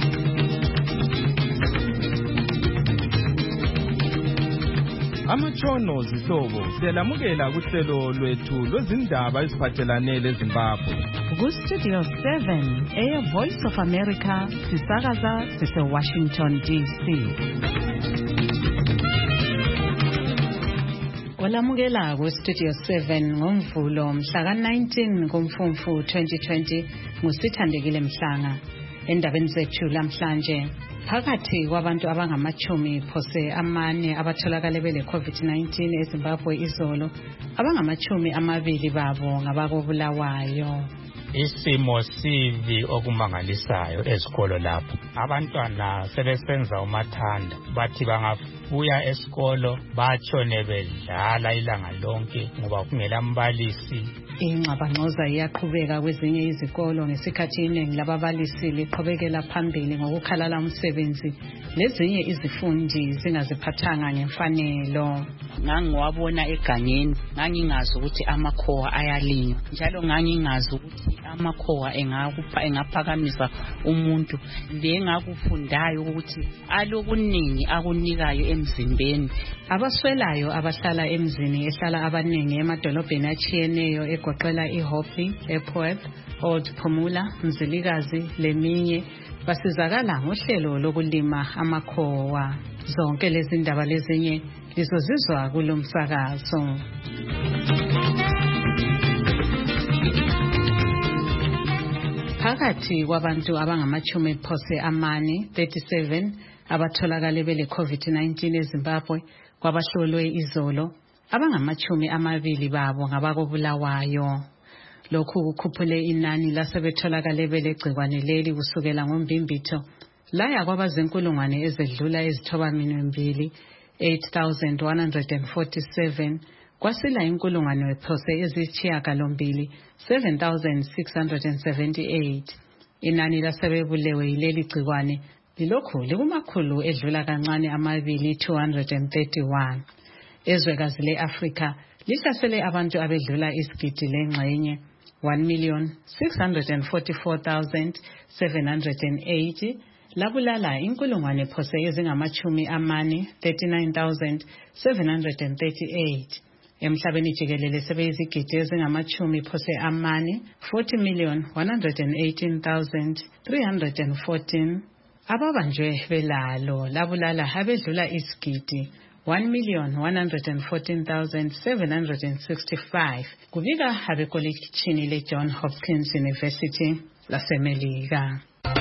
Amatshono zihlobo siyalamukela kuhlelo lwethu lwezindaba eziphathelane leZimbabwe. Ku Studio seven, Air Voice of America, sisakaza sise Washington D C. Olamukela ku Studio seven ngomvulo mhla ka nineteen kuMfumfu twenty twenty ngusithandekile Mhlanga. Endabeni zethu lamhlanje, phakathi kwabantu abangamachumi phose amane abatholakala bele COVID nineteen eZimbabwe izolo, abangamachumi amabili babo ngabakobulawayo. Isimo sivi okumangalisayo ezikolo lapho. Abantwana sebesenza umathanda bathi bangabuya esikolo batshone bedlala ilanga lonke ngoba kungela mbalisi. Ingxabangxoza iyaqhubeka kwezinye izikolo ngesikhathi iningi lababalisi liqhubekela phambili ngokukhalala umsebenzi lezinye izifundi zingaziphathanga ngemfanelo. Ngangiwabona egangeni, ngangingazi ukuthi amakhowa ayalinywa, njalo ngangingazi ukuthi amakhowa engakupha engaphakamisa umuntu. Lengakufundayo ukuthi alokuningi akunikayo emzimbeni. Abaswelayo abahlala emzini ehlala abaningi emadolobheni achiyeneyo egoqela iHopi, ePoep, Old Phumula, Mzilikazi leminye basizakala ngohlelo lokulima amakhowa. Zonke lezi ndaba lezinye lizozizwa kulomsakazo. Phakathi kwabantu abangamachumi phose amane thirty-seven abatholakala bele COVID nineteen eZimbabwe kwabahlolwe izolo, abangamachumi amabili babo ngabakobulawayo. Lokhu kukhuphule inani lasebetholakala bele gcikwane leli kusukela ngoMbimbitho laya kwabazenkulungwane ezedlula ezithoba minwembili eight thousand one hundred forty-seven kwasila inkulungwane wephose eziyisishiyagalombili seven thousand six hundred seventy-eight. Inani lasebebulewe yileli gcikwane lilokhu likumakhulu edlula kancane amabili two hundred thirty-one. Ezwekazi le-Afrika lihlasele abantu abedlula isigidi lengxenye one million six hundred forty-four thousand seven hundred eighty, labulala inkulungwane phose ezingamachumi amane thirty-nine thousand seven hundred thirty-eight. Emhlabeni jikelele sebeyizigidi ezingamachumi phose amane forty million one hundred eighteen thousand three hundred fourteen. Ababanjwe belalo labulala abedlula isigidi one million one hundred fourteen thousand seven hundred sixty-five kubika abekolekishini le-John Hopkins University laseMelika.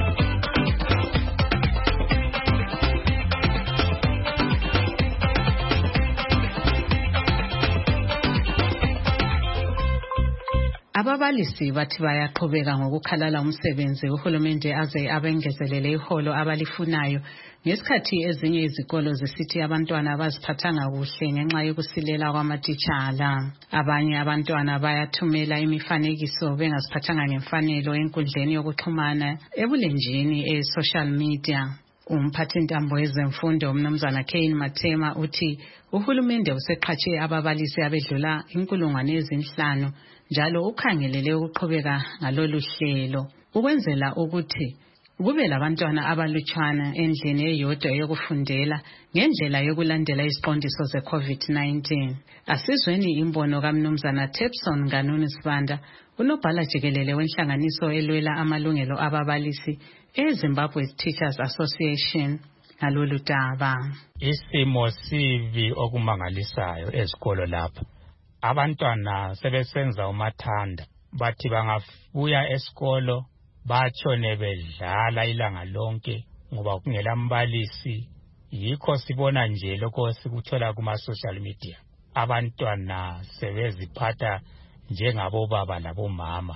Ababalisi bathi bayaqhubeka ngokukhalala umsebenzi uhulumende aze abengezelele iholo abalifunayo ngesikhathi ezinye izikolo zisithi abantwana abaziphathanga kuhle ngenxa yokusilela kwamatitshala. Abanye abantwana bayathumela imifanekiso bengaziphathanga ngemfanelo enkundleni yokuxhumana ebulenjini e-social media. Umphathintambo wezemfundo umnumzana Kane Matema uthi uhulumende useqhatshe ababalisi abedlula inkulungwane ezinhlanu njalo ukhangelele ukuqhubeka ngalolu hlelo ukwenzela ukuthi kube labantwana abalutshwana endlini eyodwa yokufundela ngendlela yokulandela isiqondiso ze-COVID nineteen. Asizweni imbono kaMnumzana Tepson Nganuni Sibanda, unobhala jikelele wenhlanganiso elwela amalungelo ababalisi eZimbabwe Teachers Association ngalolu daba. Isimo sivi okumangalisayo ezikolo lapho. Abantwana sebesenza umathanda bathi bangabuya esikolo batshone bedlala ilanga lonke ngoba kungela mbalisi. Yikho sibona nje lokho sikuthola kuma social media. Abantwana sebeziphatha njengabo baba labo mama.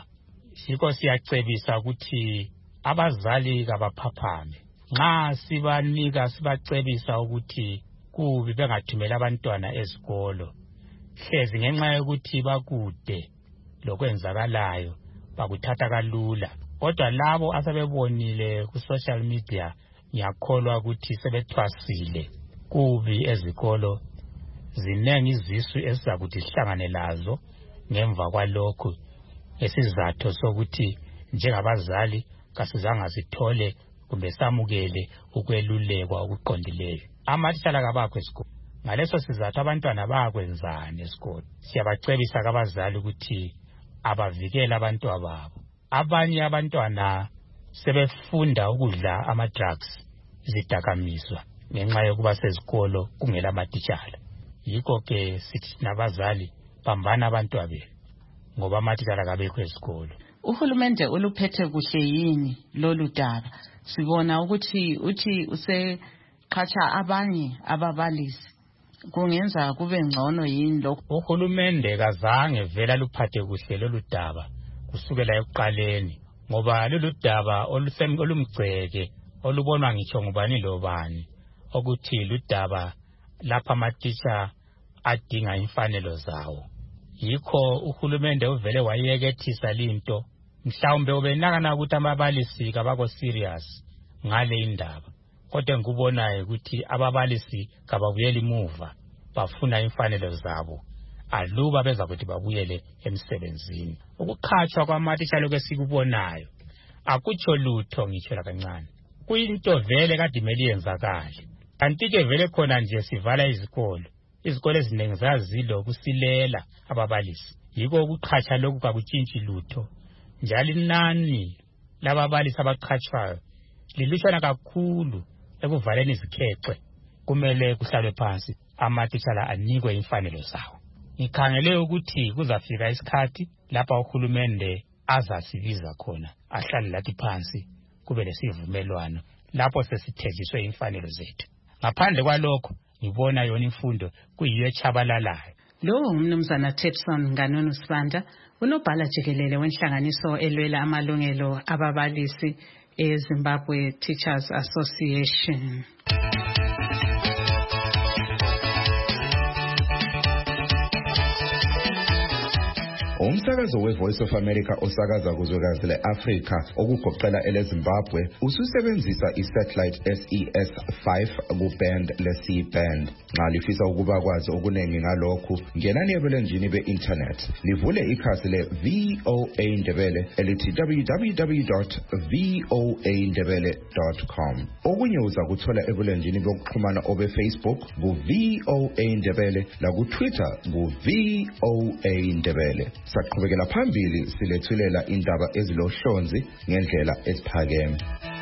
Yikho siyacebisa ukuthi abazali kabaphaphame. Nxa sibanika sibacebisa ukuthi kubi bengathumela abantwana ezikolo. Hlezi ngenxa yokuthi bakude lokwenzakalayo bakuthatha kalula. Kodwa labo asebebonile ku social media ngiyakholwa ukuthi sebethwasile kubi ezikolo. Zinengi izisu esizakuthi sihlangane lazo ngemva kwalokho, esizatho sokuthi njengabazali kasizange sithole kumbe samukele ukwelulekwa okuqondileyo. Amatitshala kabakho esikolo. Ngaleso sizathu abantwana bayakwenzana esikolo. Siyabacebisa abazali ukuthi abavikele abantwana babo. Abanye abantwana sebefunda ukudla ama drugs, izidakamizwa, ngenxa yokuba sezikolo kungela amatitshala. Yikho ke sithi nabazali bambana abantwana benu ngoba amatitshala kabekho esikolo. Uhulumende uluphethe kuhle yini lolu daba? Sibona ukuthi uthi useqhatsha abanye ababalisi. Kungenza kube ngcono yini lokho? Uhulumende kazange vela luphathe kuhle lolu daba kusukela ekuqaleni, ngoba lolu daba olumgceke olubonwa ngitsho ngubani lobani ukuthi ludaba lapha amatitsha adinga imfanelo zawo. Yikho uhulumende uvele wayekethisa linto. Mhlawumbe ubenakana ukuthi ababalisi kabako serious ngale indaba. Kodwa ngikubonayo ukuthi ababalisi kababuyela imuva, bafuna imfanelo zabo aluba beza kuthi babuyele emsebenzini. Ukukhatshwa kwamatitsha lokho esikubonayo akutsho lutho ngitsho la kancane. Kuyinto vele kade imeli yenzakala. Kanti ke vele khona nje sivala izikolo. Izikolo eziningi zazilo kusilela ababalisi. Yiko ukuqhatsha lokhu kakutshintshi lutho. Njalo inani lababalisi abaqhatshwayo lilutshwana kakhulu ekuvaleni izikhexe. Kumele kuhlalwe phansi amatitshala anikwe imfanelo zawo. Ngikhangele ukuthi kuzafika isikhathi lapha uhulumende azasibiza khona, ahlale lathi phansi kube lesivumelwano lapho sesithejiswe imfanelo zethu. Ngaphandle kwalokho ngibona yona imfundo kuyiyo echabalalayo. Lo ngumnumzana Tetson Nganono Sibanda, unobhala jikelele wenhlanganiso elwela amalungelo ababalisi eZimbabwe Teachers Association. Umsakazo we-Voice of America osakaza kuzwekazi le-Afrika okugoqela ele-Zimbabwe ususebenzisa i-satellite S E S five ku-band le-C band. Nxa lifisa ukuba kwazi okuningi ngalokhu, ngenani ebulenjini be-internet livule ikhasi le-V O A Ndebele elithi w w w dot v o a ndebele dot com. Okunye uza kuthola ebulenjini bokuxhumana obe-Facebook ku-V O A Ndebele laku-Twitter ku-V O A Ndebele. Saqhubekela phambili silethulela indaba ezilohlonzi ngendlela esiphakeme.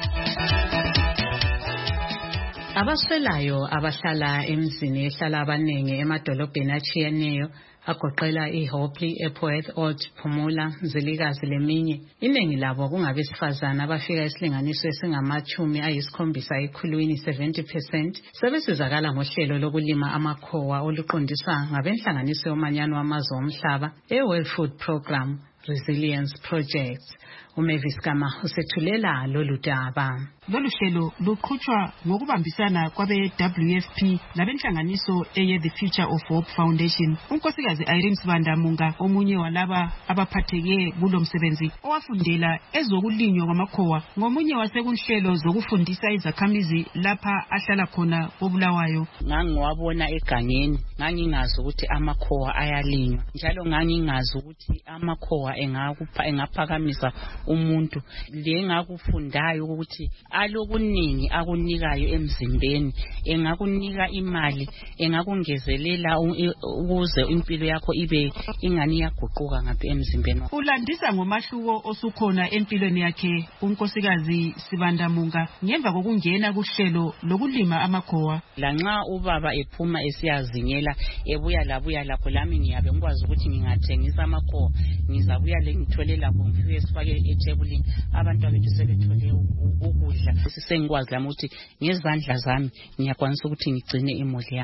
Abaswelayo abahlala emzini ehlala abaningi emadolobheni atshiyeneyo agoqela iHopley, ePorth, Old Phumula, Nzilikazi leminye. Iningi labo kungabesifazana abafika isilinganiso esingamachumi ayisikhombisa ekhulwini seventy percent. Sebesizakala ngohlelo lokulima amakhowa oluqondiswa ngabenhlanganiso yomanyano wamazwe omhlaba eWorld Food Program Resilience Project. uMavis Kama usethulela lolu daba. Lolu hlelo luqhutshwa ngokubambisana kwabe W F P labenhlanganiso eye The Future of Hope Foundation. Unkosikazi Irene Sibanda Munga omunye walaba abaphatheke kulo msebenzi owafundela ezokulinywa kwamakhowa ngomunye wasekunhlelo zokufundisa izakhamizi lapha ahlala khona koBulawayo. Ngangiwabona egangeni, ngangingazi ukuthi amakhowa ayalinywa, njalo ngangingazi ukuthi amakhowa engakupha engaphakamisa umuntu. Le ngakufundayo ukuthi alokuningi akunikayo emzimbeni, engakunika imali, engakungezelela ukuze impilo yakho ibe ingani yaguquka ngapha emzimbeni. Ulandisa ngomahluko osukhona empilweni yakhe unkosikazi Sibanda Munga ngemva kokungena kuhlelo lokulima amakhowa. Lanxa ubaba ephuma esiyazinyela ebuya labuya lapho lami ngiyabe ngikwazi ukuthi ngingathengisa amakhowa, ngizabuya le ngithole lapho ngifike sifake etebulini abantu abethu sebethole ukudla. Sisengikwazi lami ukuthi ngezandla zami ngiyakwanisa ukuthi ngigcine imuli yami.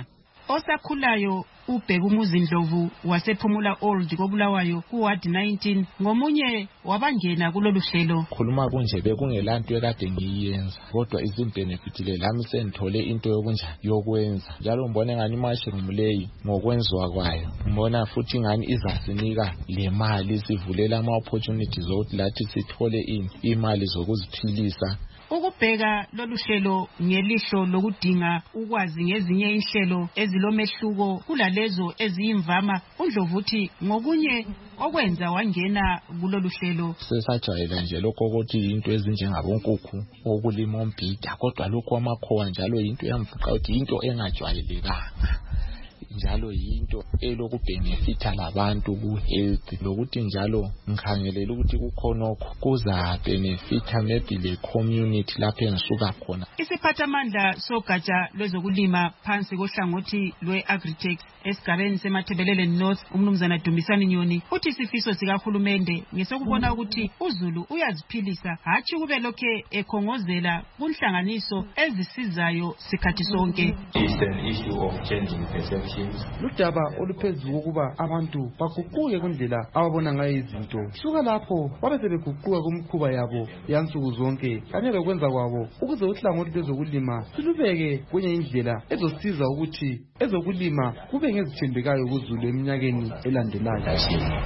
Osakhulayo ubheka umuzindlovu wasephumula old koBulawayo kuward nineteen ngomunye wabangena kulolu hlelo. Khuluma kunje bekungelanto ekade ngiyenza kodwa izinbenefit le lami sengithole into yokunjani yokwenza njalo ngibona ngani mushroom leyi ngokwenzwa kwayo ngibona futhi ngani izasinika le mali sivulela ama opportunities ukuthi lathi sithole imali zokuziphilisa. Ukubheka lolu hlelo ngelihlo lokudinga ukwazi ngezinye inhlelo ezilomehluko kulalezo eziyimvama uNdlovu uthi ngokunye okwenza wangena kulolu hlelo. Sesajayela nje lokho ukuthi into ezinjengabonkukhu okulima umbhida kodwa lokho amakhowa njalo into yamvuqa ukuthi into engajwayelekanga. Njalo yinto elokubhenefitha labantu ku health lokuthi njalo ngikhangelela ukuthi kukhonokho kuza benefitha maybe le community lapho engisuka khona. Isiphathamandla sogatsha lwezokulima phansi kohlangothi lwe-Agritech esigabeni seMathebelele North umnumzana Dumisani Nyoni uthi isifiso sikahulumende ngesokubona ukuthi uZulu uyaziphilisa hatshi kube lokhe ekhongozela kunhlanganiso ezisizayo sikhathi sonke. It's an issue of changing perception. Ludaba oluphezulu ukuba abantu baguquke kundlela ababona ngayo izinto. Suka lapho babe sebeguquka kumkhuba yabo yansuku zonke kanye lokwenza kwabo ukuze uhlangothi lwezokulima silubeke kwenye indlela ezosiza ukuthi ezokulima kube ngezithembekayo kuZulu eminyakeni elandelayo.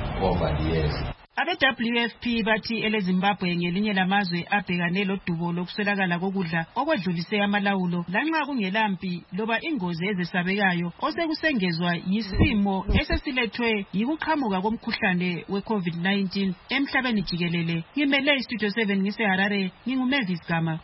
Abe-W F P bathi eleZimbabwe ngelinye lamazwe abhekane lodubo lokuswelakala kokudla okwedlulise amalawulo lanxa kungelampi loba ingozi ezesabekayo osekusengezwa yisimo esesilethwe yikuqhamuka komkhuhlane we-COVID nineteen emhlabeni jikelele. Ngimele iStudio seven ngiseHarare, nginguMavis Gama.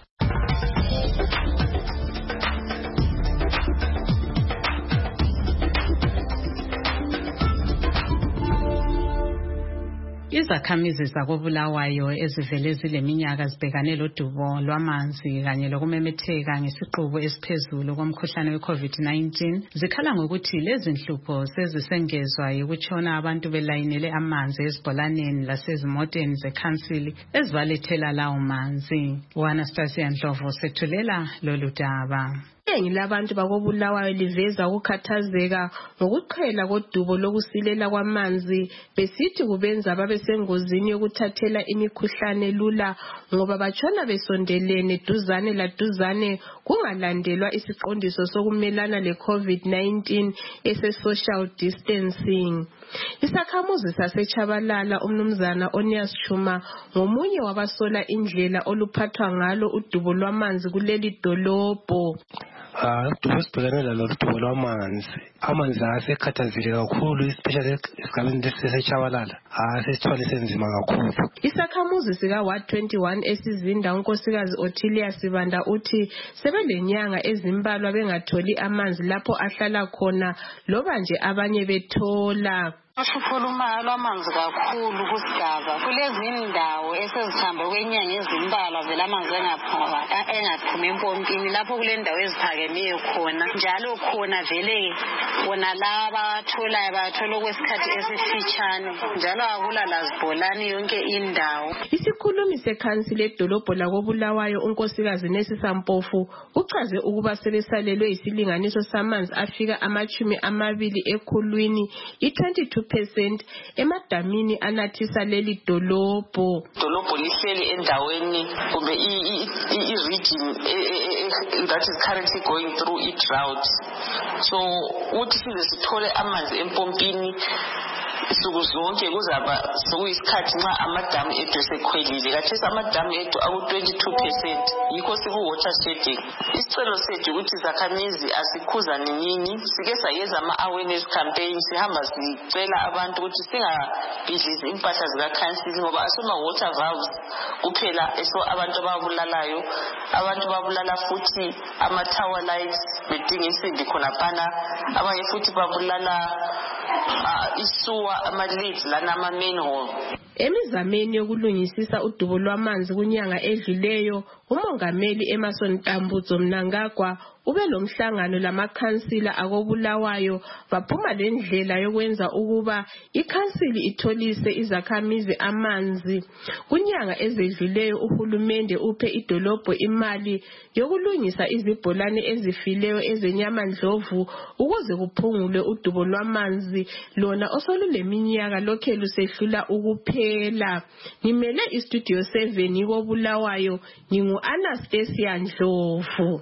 Izakhamizi zakoBulawayo ezivele zileminyaka zibhekane lodubo lwamanzi kanye lokumemetheka ngesiqubu esiphezulu komkhuhlane we-COVID nineteen zikhala ngokuthi lezi nhlupho sezisengezwa yikutshona abantu belayinele amanzi ezibholaneni lasezimoteni zekhansili ezibalethela lawo manzi. U-Anastasia Ndlovu sethulela lolu daba. Iningi labantu bakoBulawayo liveza ukukhathazeka ngokuqhela kodubo lokusilela kwamanzi besithi kubenza babe sengozini yokuthathela imikhuhlane lula ngoba batshona besondelene duzane laduzane kungalandelwa isiqondiso sokumelana le-COVID nineteen ese-social distancing. Isakhamuzi saseChabalala umnumzana Onias Chuma ngomunye wabasola indlela oluphathwa ngalo udubo lwamanzi kuleli dolobho. Ah, dubesibhekane lalo dubo lwamanzi. Amanzi asekhathazile kakhulu especially esigabeni leseChabalala. Ah, sesithwale senzima kakhulu. Isakhamuzi sika Ward twenty-one esizinda unkosikazi Othilia Sibanda uthi sebelenyanga ezimbalwa bengatholi amanzi lapho ahlala khona loba nje abanye bethola. Uhlupho lwamanzi kakhulu kusigaba kulezi indawo esezihambe kwenyanga ezimbalwa vela amanzi engaphumi empompini lapho kule ndawo eziphakemeyo khona njalo khona vele bona laba abatholayo bathola okwesikhathi esifitshane njalo akula lazibholani yonke indawo. Isikhulumi sekhansili edolobho lakoBulawayo unkosikazi Nesisa Mpofu uchaze ukuba sebesalelwe isilinganiso samanzi afika amachumi amabili ekhulwini i-twenty-two percent emadamini anathisa leli dolobho. Dolobho lihleli endaweni kumbe i-region that is currently going through a drought. So uthi size sithole amanzi empompini isuku zonke kuzaba sokuyisikhathi nxa amadamu ethu esekhwelile kathesi amadamu ethu aku-twenty-two percent yikho siku-water shedding. Isicelo sethu ukuthi izakhamizi asikhuzane nini sike sayenza ama-awareness campaign sihamba sicela abantu ukuthi singabhidlizi impahla zikakhansili ngoba asoma-water valves kuphela eso abantu ababulalayo abantu babulala futhi ama-tower lights bedinga insimbi khonaphana abanye futhi babulala Uh, isuwa ama-leads lana ama-manhole. Emizameni yokulungisisa udubo lwamanzi kunyanga edluleyo, umongameli Emmerson Tambudzo Mnangagwa ube lomhlangano lamakhansila akobulawayo baphuma lendlela yokwenza ukuba ikhansili itholise izakhamizi amanzi. Kunyanga ezedluleyo uhulumende uphe idolobho imali yokulungisa izibholane ezifileyo ezenyamandlovu ukuze kuphungulwe udubo lwamanzi lona osoluleminyaka lokhe lusehlula ukuphela. Ngimele istudio seven kobulawayo, ngingu Anastasia Ndlovu.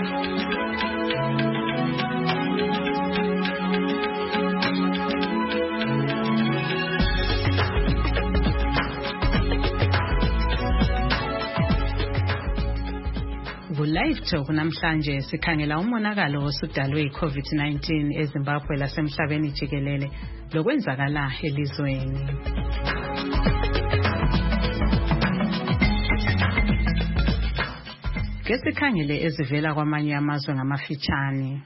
Live Talk namhlanje sikhangela umonakalo osudalwe yi-COVID nineteen eZimbabwe lasemhlabeni jikelele lokwenzakala elizweni. Ke sikhangele ezivela kwamanye amazwe ngamafitshane.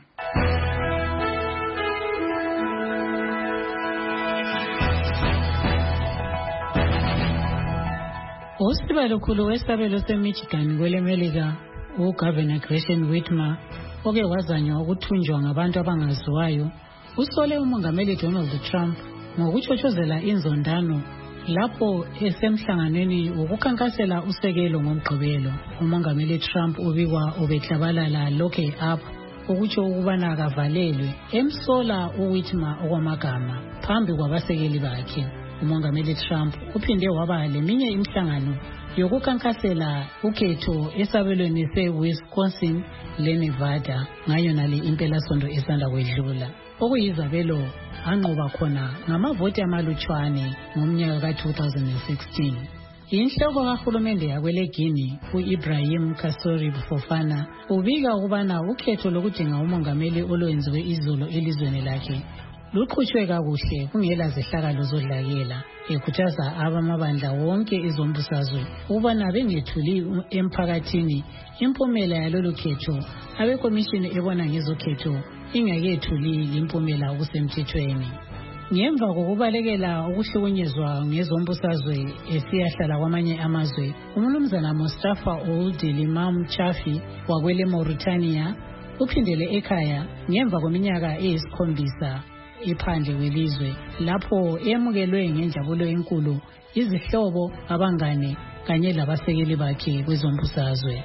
Usibalo khulu wesabelo seMichigan kwelemelika uGovernor Gretchen Whitmer oke wazanywa ukuthunjwa ngabantu abangaziwayo usole umongameli Donald Trump ngokuchochozela inzondano lapho esemhlanganweni ukukhankasela usekelo ngomgqibelo. Umongameli Trump ubikwa obeklabalala lokhe up ukutsho ukubana akavalelwe emsola uWhitmer okwamagama phambi kwabasekeli bakhe. Umongameli Trump uphinde waba leminye imihlangano yokukankasela ukhetho esabelweni seWisconsin leNevada ngayo nale impelasonto esanda kwedlula. Okuyizabelo anqoba khona ngamavoti amalutshwane ngomnyaka ka two thousand sixteen. Inhloko kahulumende yakweLegini uIbrahim Kasori Fofana ubika ukubana ukhetho lokudinga umongameli olwenziwe izolo elizweni lakhe luqhutshwe kakuhle kungela zehlakalo zodlakela, ekhuthaza abamabandla wonke ezombusazwe ukubana bengethuli emphakathini impumela yalolu khetho abekomishini ebona ngezokhetho ingakethuli impumela okusemthethweni. Ngemva kokubalekela ukuhlukunyezwa ngezombusazwe esiyahlala kwamanye amazwe, umnumzana Mustafa Ould Limam Chafi wakwele Mauritania uphindele ekhaya ngemva kweminyaka eyisikhombisa iphandle kwelizwe lapho emukelwe ngenjabulo enkulu izihlobo, abangane kanye labasekeli bakhe kwezombusazwe.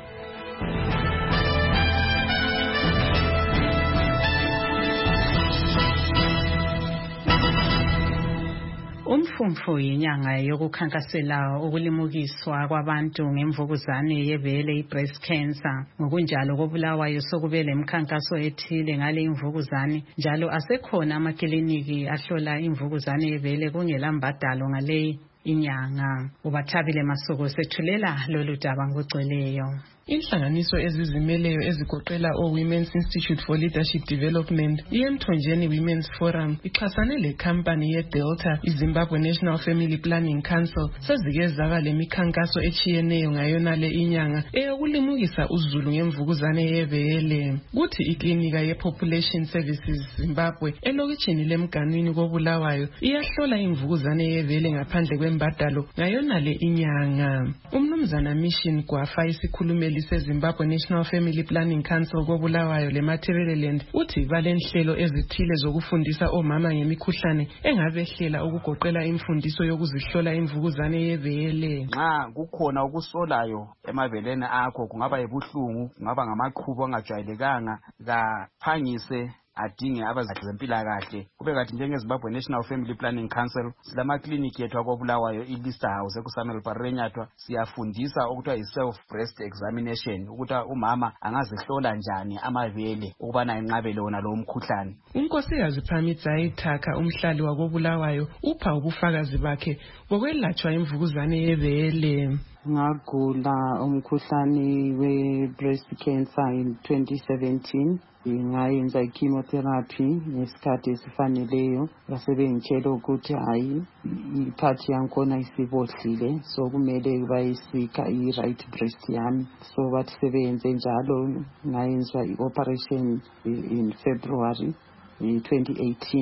Umfumfu yinyanga yokukhankasela ukulimukiswa kwabantu ngemvukuzane yebele i-breast cancer. Ngokunjalo kobulawayo sokubele imikhankaso ethile ngale imvukuzane, njalo asekhona amakliniki ahlola imvukuzane yebele kungela mbadalo ngale inyanga. Ubathabile Masuku sethulela lolu daba ngoceleyo. Inhlanganiso ezizimeleyo ezigoqela o-Women's Institute for Leadership Development, iMthonjeni Women's Forum, ixhasane le-company ye-Delta, iZimbabwe National Family Planning Council, sezike zaba lemikhankaso etshiyeneyo ngayonale inyanga eyokulimukisa uzulu ngemvukuzane yebele. Kuthi iklinika ye-Population Services Zimbabwe elokitshini lemganwini kobulawayo iyahlola imvukuzane yebele ngaphandle kwembadalo ngayonale inyanga. Umnumzana Mission Gwafa isikhulumeli seZimbabwe National Family Planning Council kobulawayo leMaterialand uthi balenhlelo ezithile zokufundisa omama ngemikhuhlane engabehlela ukugoqela imfundiso yokuzihlola imvukuzane yebele. Nxa kukhona ukusolayo emabeleni akho, kungaba yibuhlungu, kungaba ngamaqhubu angajwayelekanga, kaphangise adinge abazempilakahle. Kube kathi njengeZimbabwe National Family Planning Council silamakliniki yethu akobulawayo iLista House ekuSamuel Parenyatwa, siyafundisa okuthiwa yi-self breast examination ukuthi umama angazihlola njani amabele ukubana enqabele wona lo mkhuhlane. Unkosikazi Phamidzai Thaka, umhlali wakobulawayo, upha ubufakazi bakhe bokwelatshwa imvukuzane yebele. Ngagula umkhuhlane we-breast cancer in twenty seventeen. Ngayenza chemotherapy ngesikhathi esifaneleyo, basebengitshela ukuthi hayi iphathi yankhona isibohlile, so kumele bayisika i-right breast yami. So bathi sebenze njalo, ngayenzwa i-operation in February twenty eighteen.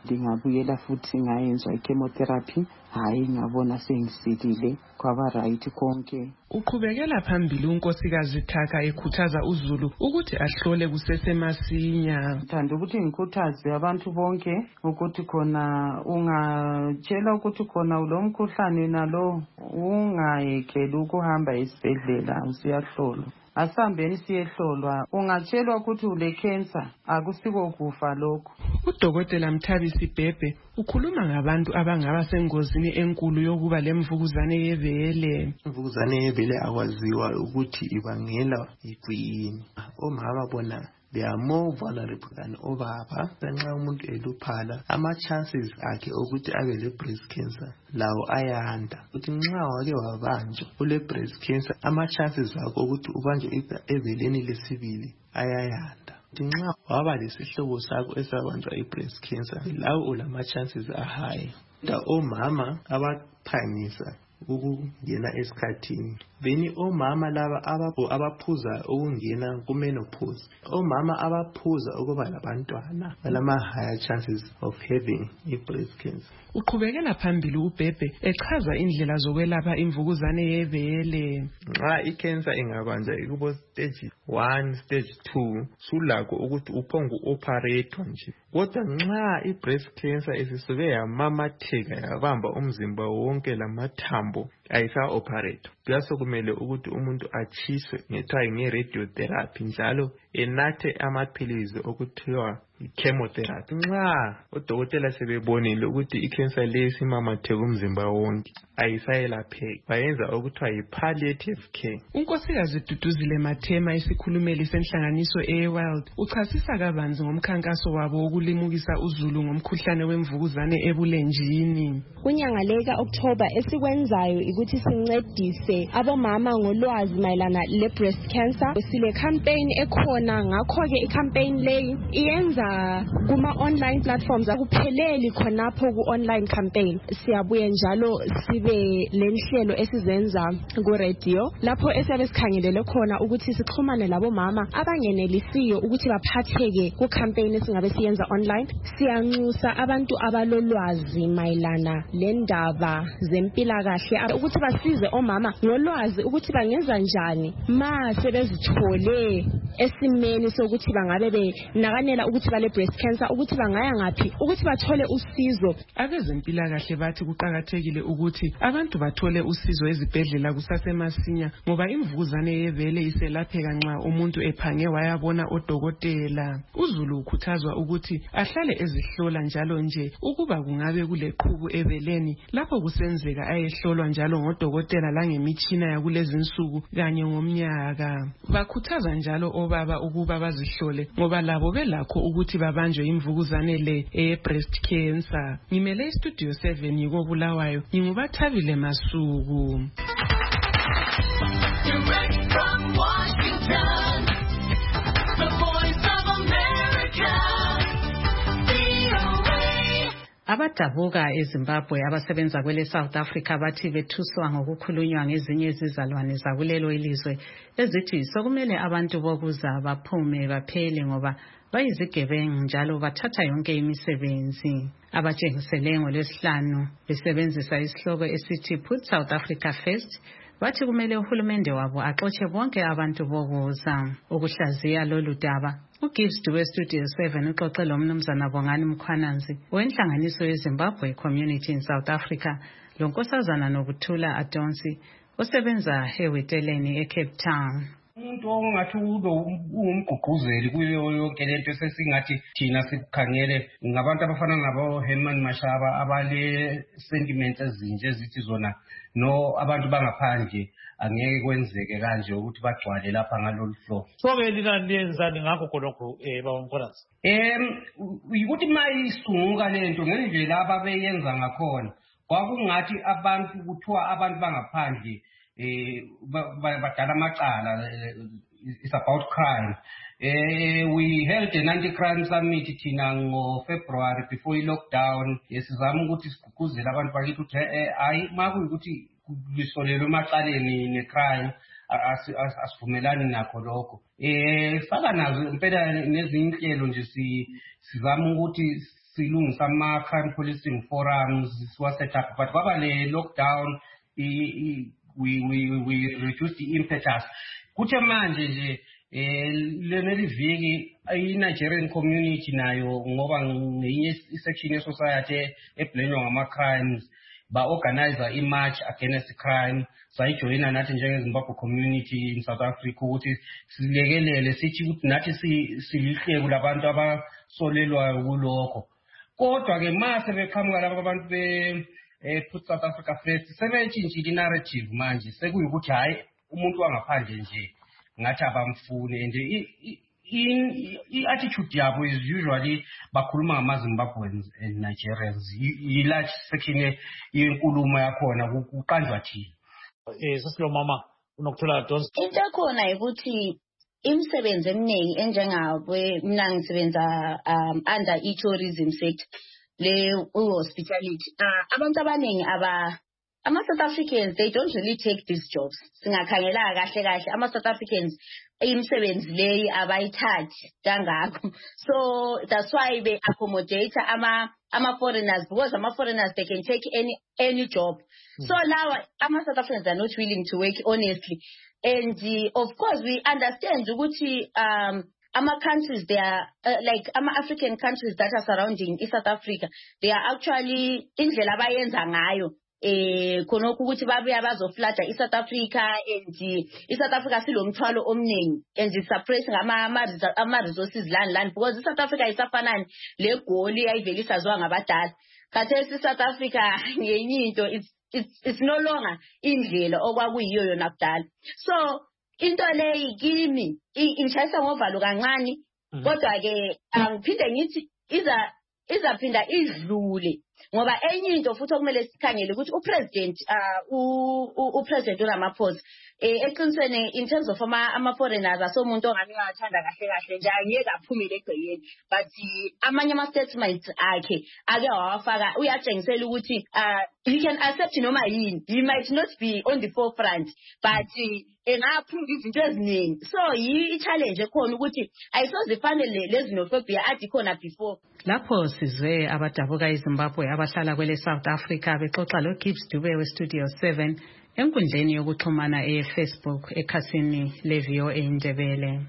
ngingabuyela futhi ngayenza i-chemotherapy. Hayi ngabona sengisilile kwaba right konke. Uqhubekela phambili unkosikazi Thaka ekhuthaza uZulu ukuthi ahlole kusesemasinya. Ngithanda ukuthi ngikhuthaze abantu bonke ukuthi khona ungatshela ukuthi khona lo mkhuhlane nalo ungayekeli ukuhamba esibhedlela usiyahlolwa. Asambeni siyehlolwa. Ungatshelwa ukuthi ule cancer akusiko kufa lokho. Udokotela Mthabisi Bhebhe ukhuluma ngabantu abangaba sengozini enkulu yokuba lemvukuzane yebele. Imvukuzane yebele akwaziwa ukuthi ibangela yini. Omama bona they are more vulnerable than obaba. Nxa umuntu eluphala ama chances akhe ukuthi abe le breast cancer lawo ayanda. Uthi nxa wake wabanjwa ule breast cancer ama chances akho ukuthi ubanjwe ebeleni lesibili ayayanda. Uthi nxa waba lesihlobo sakho esabanjwa i breast cancer lawo ulama chances a high. Da omama abaphangisa ukungena esikhathini. Beni omama laba ababo abaphuza ukungena ku menopause. Omama abaphuza ukuba labantwana balama higher chances of having a breast cancer. Uqhubekela phambili uBhebhe echaza indlela zokwelapha imvukuzane yebele. Nxa icancer ingabanja ikubo stage one, stage two, sulakho ukuthi uphongo operate nje. Kodwa nxa i breast cancer isisuke yamamatheka yabamba umzimba wonke lamathambo ayisa operate. Kuyaso kumele ukuthi umuntu achiswe ngethiwa nge radiotherapy njalo enathe amaphilizi okuthiwa chemotherapy. Nxa odokotela sebebonile ukuthi icancer le simamatheka umzimba wonke ayisayelapheki bayenza okuthiwa yi palliative care. Unkosikazi Duduzile Mathema isikhulumeli senhlanganiso eWorld uchasisa kabanzi ngomkhankaso wabo wokulimukisa uZulu ngomkhuhlane wemvukuzane ebulenjini. Kunyanga leka October esikwenzayo ukuthi sincedise abomama ngolwazi mayelana le breast cancer. Sile campaign ekhona ngakho ke icampaign leyi iyenza kuma online platforms akupheleli khonapho ku online campaign. Siyabuye njalo sibe lenhlelo esizenza ku radio lapho esiyabe sikhangelele khona ukuthi sixhumane labo mama abangenelisiyo ukuthi baphatheke ku campaign esingabe siyenza online. Siyanxusa abantu abalolwazi mayelana lendaba zempilakahle ukuthi basize omama ngolwazi ukuthi bangenza njani ma sebezithole esimeni sokuthi bangabe benakanela ukuthi bale breast cancer, ukuthi bangaya ngaphi ukuthi bathole usizo. Abezempilakahle bathi kuqakathekile ukuthi abantu bathole usizo ezibhedlela kusasemasinya ngoba imvukuzane yebele iselapheka nxa umuntu ephange wayabona odokotela. uZulu ukhuthazwa ukuthi ahlale ezihlola njalo nje ukuba kungabe kuleqhubu ebeleni lapho kusenzeka ayehlolwa njalo ngodokotela langemitshina yakulezi insuku kanye ngomnyaka. Bakhuthaza njalo obaba ukuba bazihlole ngoba labo belakho ukuthi babanjwe imvukuzane le eye breast cancer. Ngimele studio seven yiko Bulawayo ngingubathabile Masuku. Direct from Washington, the voice of America, V O A. Abadabuka eZimbabwe abasebenza kwele South Africa bathi bethuswa ngokukhulunywa ngezinye izizalwane zakulelo ilizwe ezithi sokumele abantu bokuza baphume baphele ngoba bayizigebengu njalo bathatha yonke imisebenzi. Abatshengisele ngolwesihlanu besebenzisa isihloko esithi Put South Africa First bathi kumele uhulumende wabo axotshe bonke abantu bokuza. Ukuhlaziya lolu daba uGibbs Dube Studio seven uxoxe lo mnumzana Bongani Mkhwananzi wenhlanganiso yeZimbabwe Community in South Africa lo nkosazana nokuthula Adonsi osebenza eWeteleni eCape Town. Umuntu ongathi ungumgqugquzeli kuyo yonke lento sesingathi thina sikukhangele ngabantu abafana nabo Herman Mashaba abale sentiments ezinje ezithi zona no abantu bangaphandle angeke kwenzeke kanje ukuthi bagcwale lapha ngalolu hlobo. Soke lina liyenzani ngakho khonokho eh bawonkorazi? Em ukuthi mayisunguka lento ngendlela ababeyenza ngakhona kwakungathi abantu kuthiwa abantu bangaphandle eh badala amacala. It's about crime. Uh, we held an anti-crime summit thina ngo February before I lockdown. Sizama ukuthi sigqugquzele abantu bakithi ukuthi hayi makuyikuthi lisolelo emacaleni ne-crime asivumelani nakho lokho. Eh faka nazo impela nezinhlelo nje sizama ukuthi silungisa ama-crime policing forums siwa-set up, but kwaba le-lockdown we, we, we reduced the impetus. Kuthe manje nje eh leneli viki i-Nigerian community nayo ngoba ngenye section ye-society eblenywa ngama-crimes ba-organizer i-march against crime, sayijoyina nathi njenge-Zimbabwe community in South Africa ukuthi silekelele sithi ukuthi nathi silihleko labantu abasolelwayo kulokho. Kodwa-ke ma sebeqhamuka laba abantu be-Put South Africa First sebetshintshile i-narrative manje sekuyukuthi hhayi umuntu wangaphandle nje ngathi abamfuni, and i-attitude yabo is usually bakhuluma ngama-Zimbabweans and Nigerians. I-large section yenkulumo yakhona kuqanjwa thina. Eh sasilo mama unokuthola Dons. Into yakhona ukuthi imisebenzi eminingi enjengawe mina ngisebenza um under i-tourism sector le hospitality. Uh, abantu abaningi aba ama-South Africans, they don't really take these jobs. Singakhangela kahle kahle ama-South Africans imisebenzi leyi abayithathi kangakho. So that's why they accommodate ama ama foreigners, because ama foreigners they can take any any job. Mm. So now ama South Africans are not willing to work honestly. And uh, of course we understand ukuthi um ama countries they are uh, like ama African countries that are surrounding South Africa, they are actually indlela abayenza ngayo eh khona ukuthi babuya bazoflada iSouth Africa, and iSouth Africa silomthwalo omningi and suppress ngama ama resources land land because iSouth Africa isafanani le goli ayivelisa zwa ngabadala. Khathesi iSouth Africa ngenye into it's it's it's no longer indlela okwakuyiyo yona kudala. So into leyi kimi ingishayisa ngovalo kancane, kodwa ke angiphinde ngithi iza izaphinda idlule ngoba enye into futhi okumele sikhangele ukuthi upresident uh upresident uRamaphosa eqinisweni in terms of ama ama foreigners asomuntu ongani ngathanda kahle kahle nje angeke aphumele egcekeni, but amanye ama statements akhe ake wafaka uyatshengisela ukuthi uh he can accept noma yini. He might not be on the forefront, but enga-approve izinto eziningi. So yi-challenge ekhona ukuthi ayisozifanele lezi nophobia athi khona before. Lapho sizwe abadabuka eZimbabwe abahlala kwele South Africa bexoxa lo Gibbs Dube we Studio seven enkundleni yokuxhumana e-Facebook ekhasini le-V O A Indebele.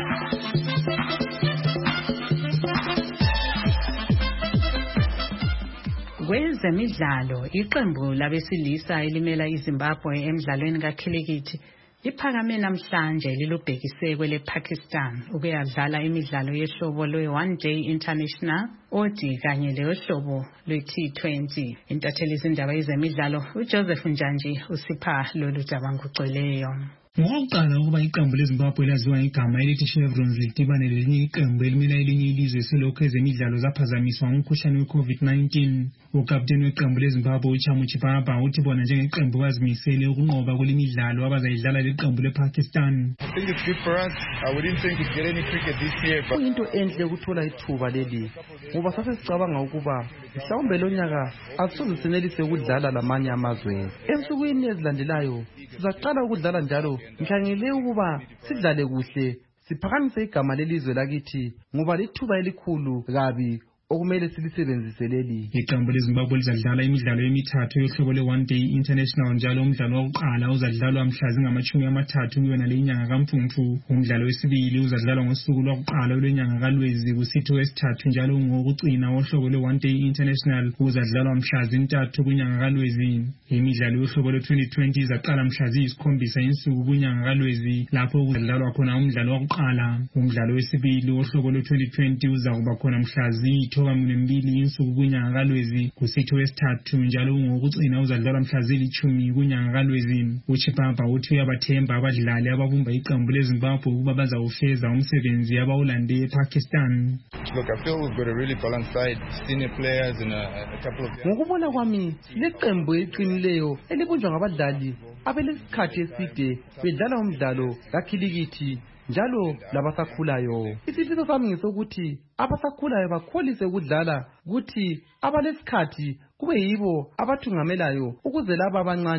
Kwezemidlalo, iqembu labesilisa elimela iZimbabwe emidlalweni kakhilikithi liphakame namhlanje lilubhekise kwele Pakistan ukuyadlala imidlalo yehlobo lwe-One Day International O D kanye lehlobo lwe-T twenty. Intatheli izindaba yezemidlalo uJoseph Njanji usipha lolu daba ngokugcweleyo. Ngokuqala ukuba iqembu leZimbabwe laziwa igama elithi Chevrons lidibane lelinye iqembu elimela elinye ilizwe selokhu ezemidlalo zaphazamiswa ngumkhuhlane we-COVID nineteen. Ukapteni weqembu leZimbabwe uChamu Chipapa uthi bona njengeqembu bazimisele ukunqoba kulemidlalo abazayidlala leqembu lePakistan. I think it's good for us. I wouldn't think we'd get any cricket this year, but into enhle ukuthola ithuba leli ngoba sase sicabanga ukuba mhlawumbe lo nyaka asisoze senelise ukudlala lamanye amazwe. Ensukwini ezilandelayo sizaqala ukudlala njalo ngikhangele ukuba sidlale kuhle siphakamise igama lelizwe lakithi ngoba lithuba elikhulu kabi okumele silisebenzise leli. Iqembu leZimbabwe lizadlala imidlalo emithathu yohlobo le-One Day International njalo umdlalo wokuqala uzadlalwa mhla zingamashumi amathathu kuyona le nyanga kaMfumfu. Umdlalo wesibili uzadlalwa ngosuku lwakuqala lwenyanga kaLwezi kusithi wesithathu njalo ngokucina wohlobo le-One Day International uzadlalwa mhla zintathu kunyanga kaLwezi. Imidlalo yohlobo le-twenty twenty izaqala mhla ziyisikhombisa insuku kunyanga kaLwezi lapho uzadlalwa khona umdlalo wokuqala. Umdlalo wesibili wohlobo le-twenty twenty uzakuba khona mhla zi thoba mbili insuku kunyanga kaLwezi kusithi wesithathu njalo ngokucina uzadlalwa mhla zilithumi kunyanga kaLwezi. uChipapa uthi uyabathemba abadlali ababumba iqembu leZimbabwe ukuba bazawufeza umsebenzi abawulande ePakistan. Look, I feel we've got a really balanced side, senior players and a, a couple of ngokubona kwami leqembu eqinileyo elibunjwa ngabadlali abelesikhathi eside bedlala umdlalo kakhilikithi njalo labasakhulayo. Isifiso sami ngisokuthi abasakhulayo bakholise ukudlala kuthi abalesikhathi kube yibo abathungamelayo ukuze laba abancane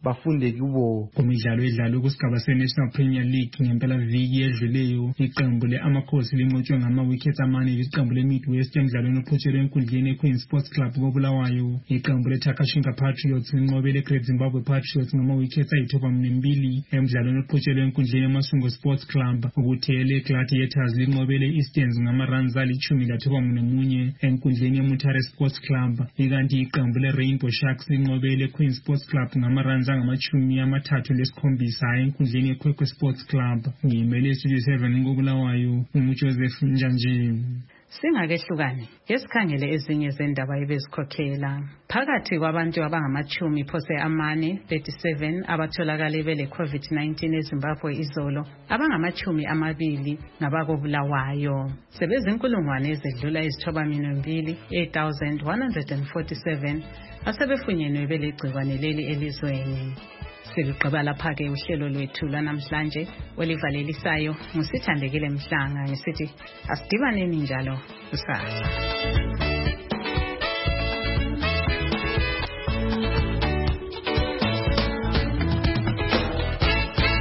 bafunde kubo. Kumidlalo edlalwe kusigaba se-National Premier League ngempela viki edluleyo, iqembu le-Amakhosi linqotshwe ngama-wickets amane iqembu le-Midwest emdlalweni ophuthelwe enkundleni e-Queen Sports Club koBulawayo. Iqembu le-Takashinga Patriots linqobele i-Great Zimbabwe Patriots ngama-wickets ayithoba mbili emdlalweni ophuthelwe enkundleni eMasungo Sports Club. Ukuthi ele-Gladiators linqobele i-Easterns ngama-runs alitshumi lathoba munye enkundleni ye-Mutare Sports Club. Ikanti iqembu le-Rainbow Sharks linqobele Queen Sports Club ngama-runs angamachumi amathathu lesikhombisa enkundleni ye-Kwekwe Sports Club. Ngimele Studio seven koBulawayo, uJoseph Njanjini. Singakehlukani ngesikhangele ezinye zendaba ebezikhokhela. Phakathi kwabantu abangamachumi phose amane thirty-seven abatholakala bele COVID nineteen eZimbabwe izolo, abangamachumi amabili ngabakobulawayo. Sebezinkulungwane ezedlula izithoba mbili eight thousand one hundred forty-seven asebefunyenwe bele gciwane leli elizweni. Siligqiba lapha-ke uhlelo lwethu lwanamhlanje olivalelisayo ngusithandekile Mhlanga ngisithi asidibaneni njalo kusasa.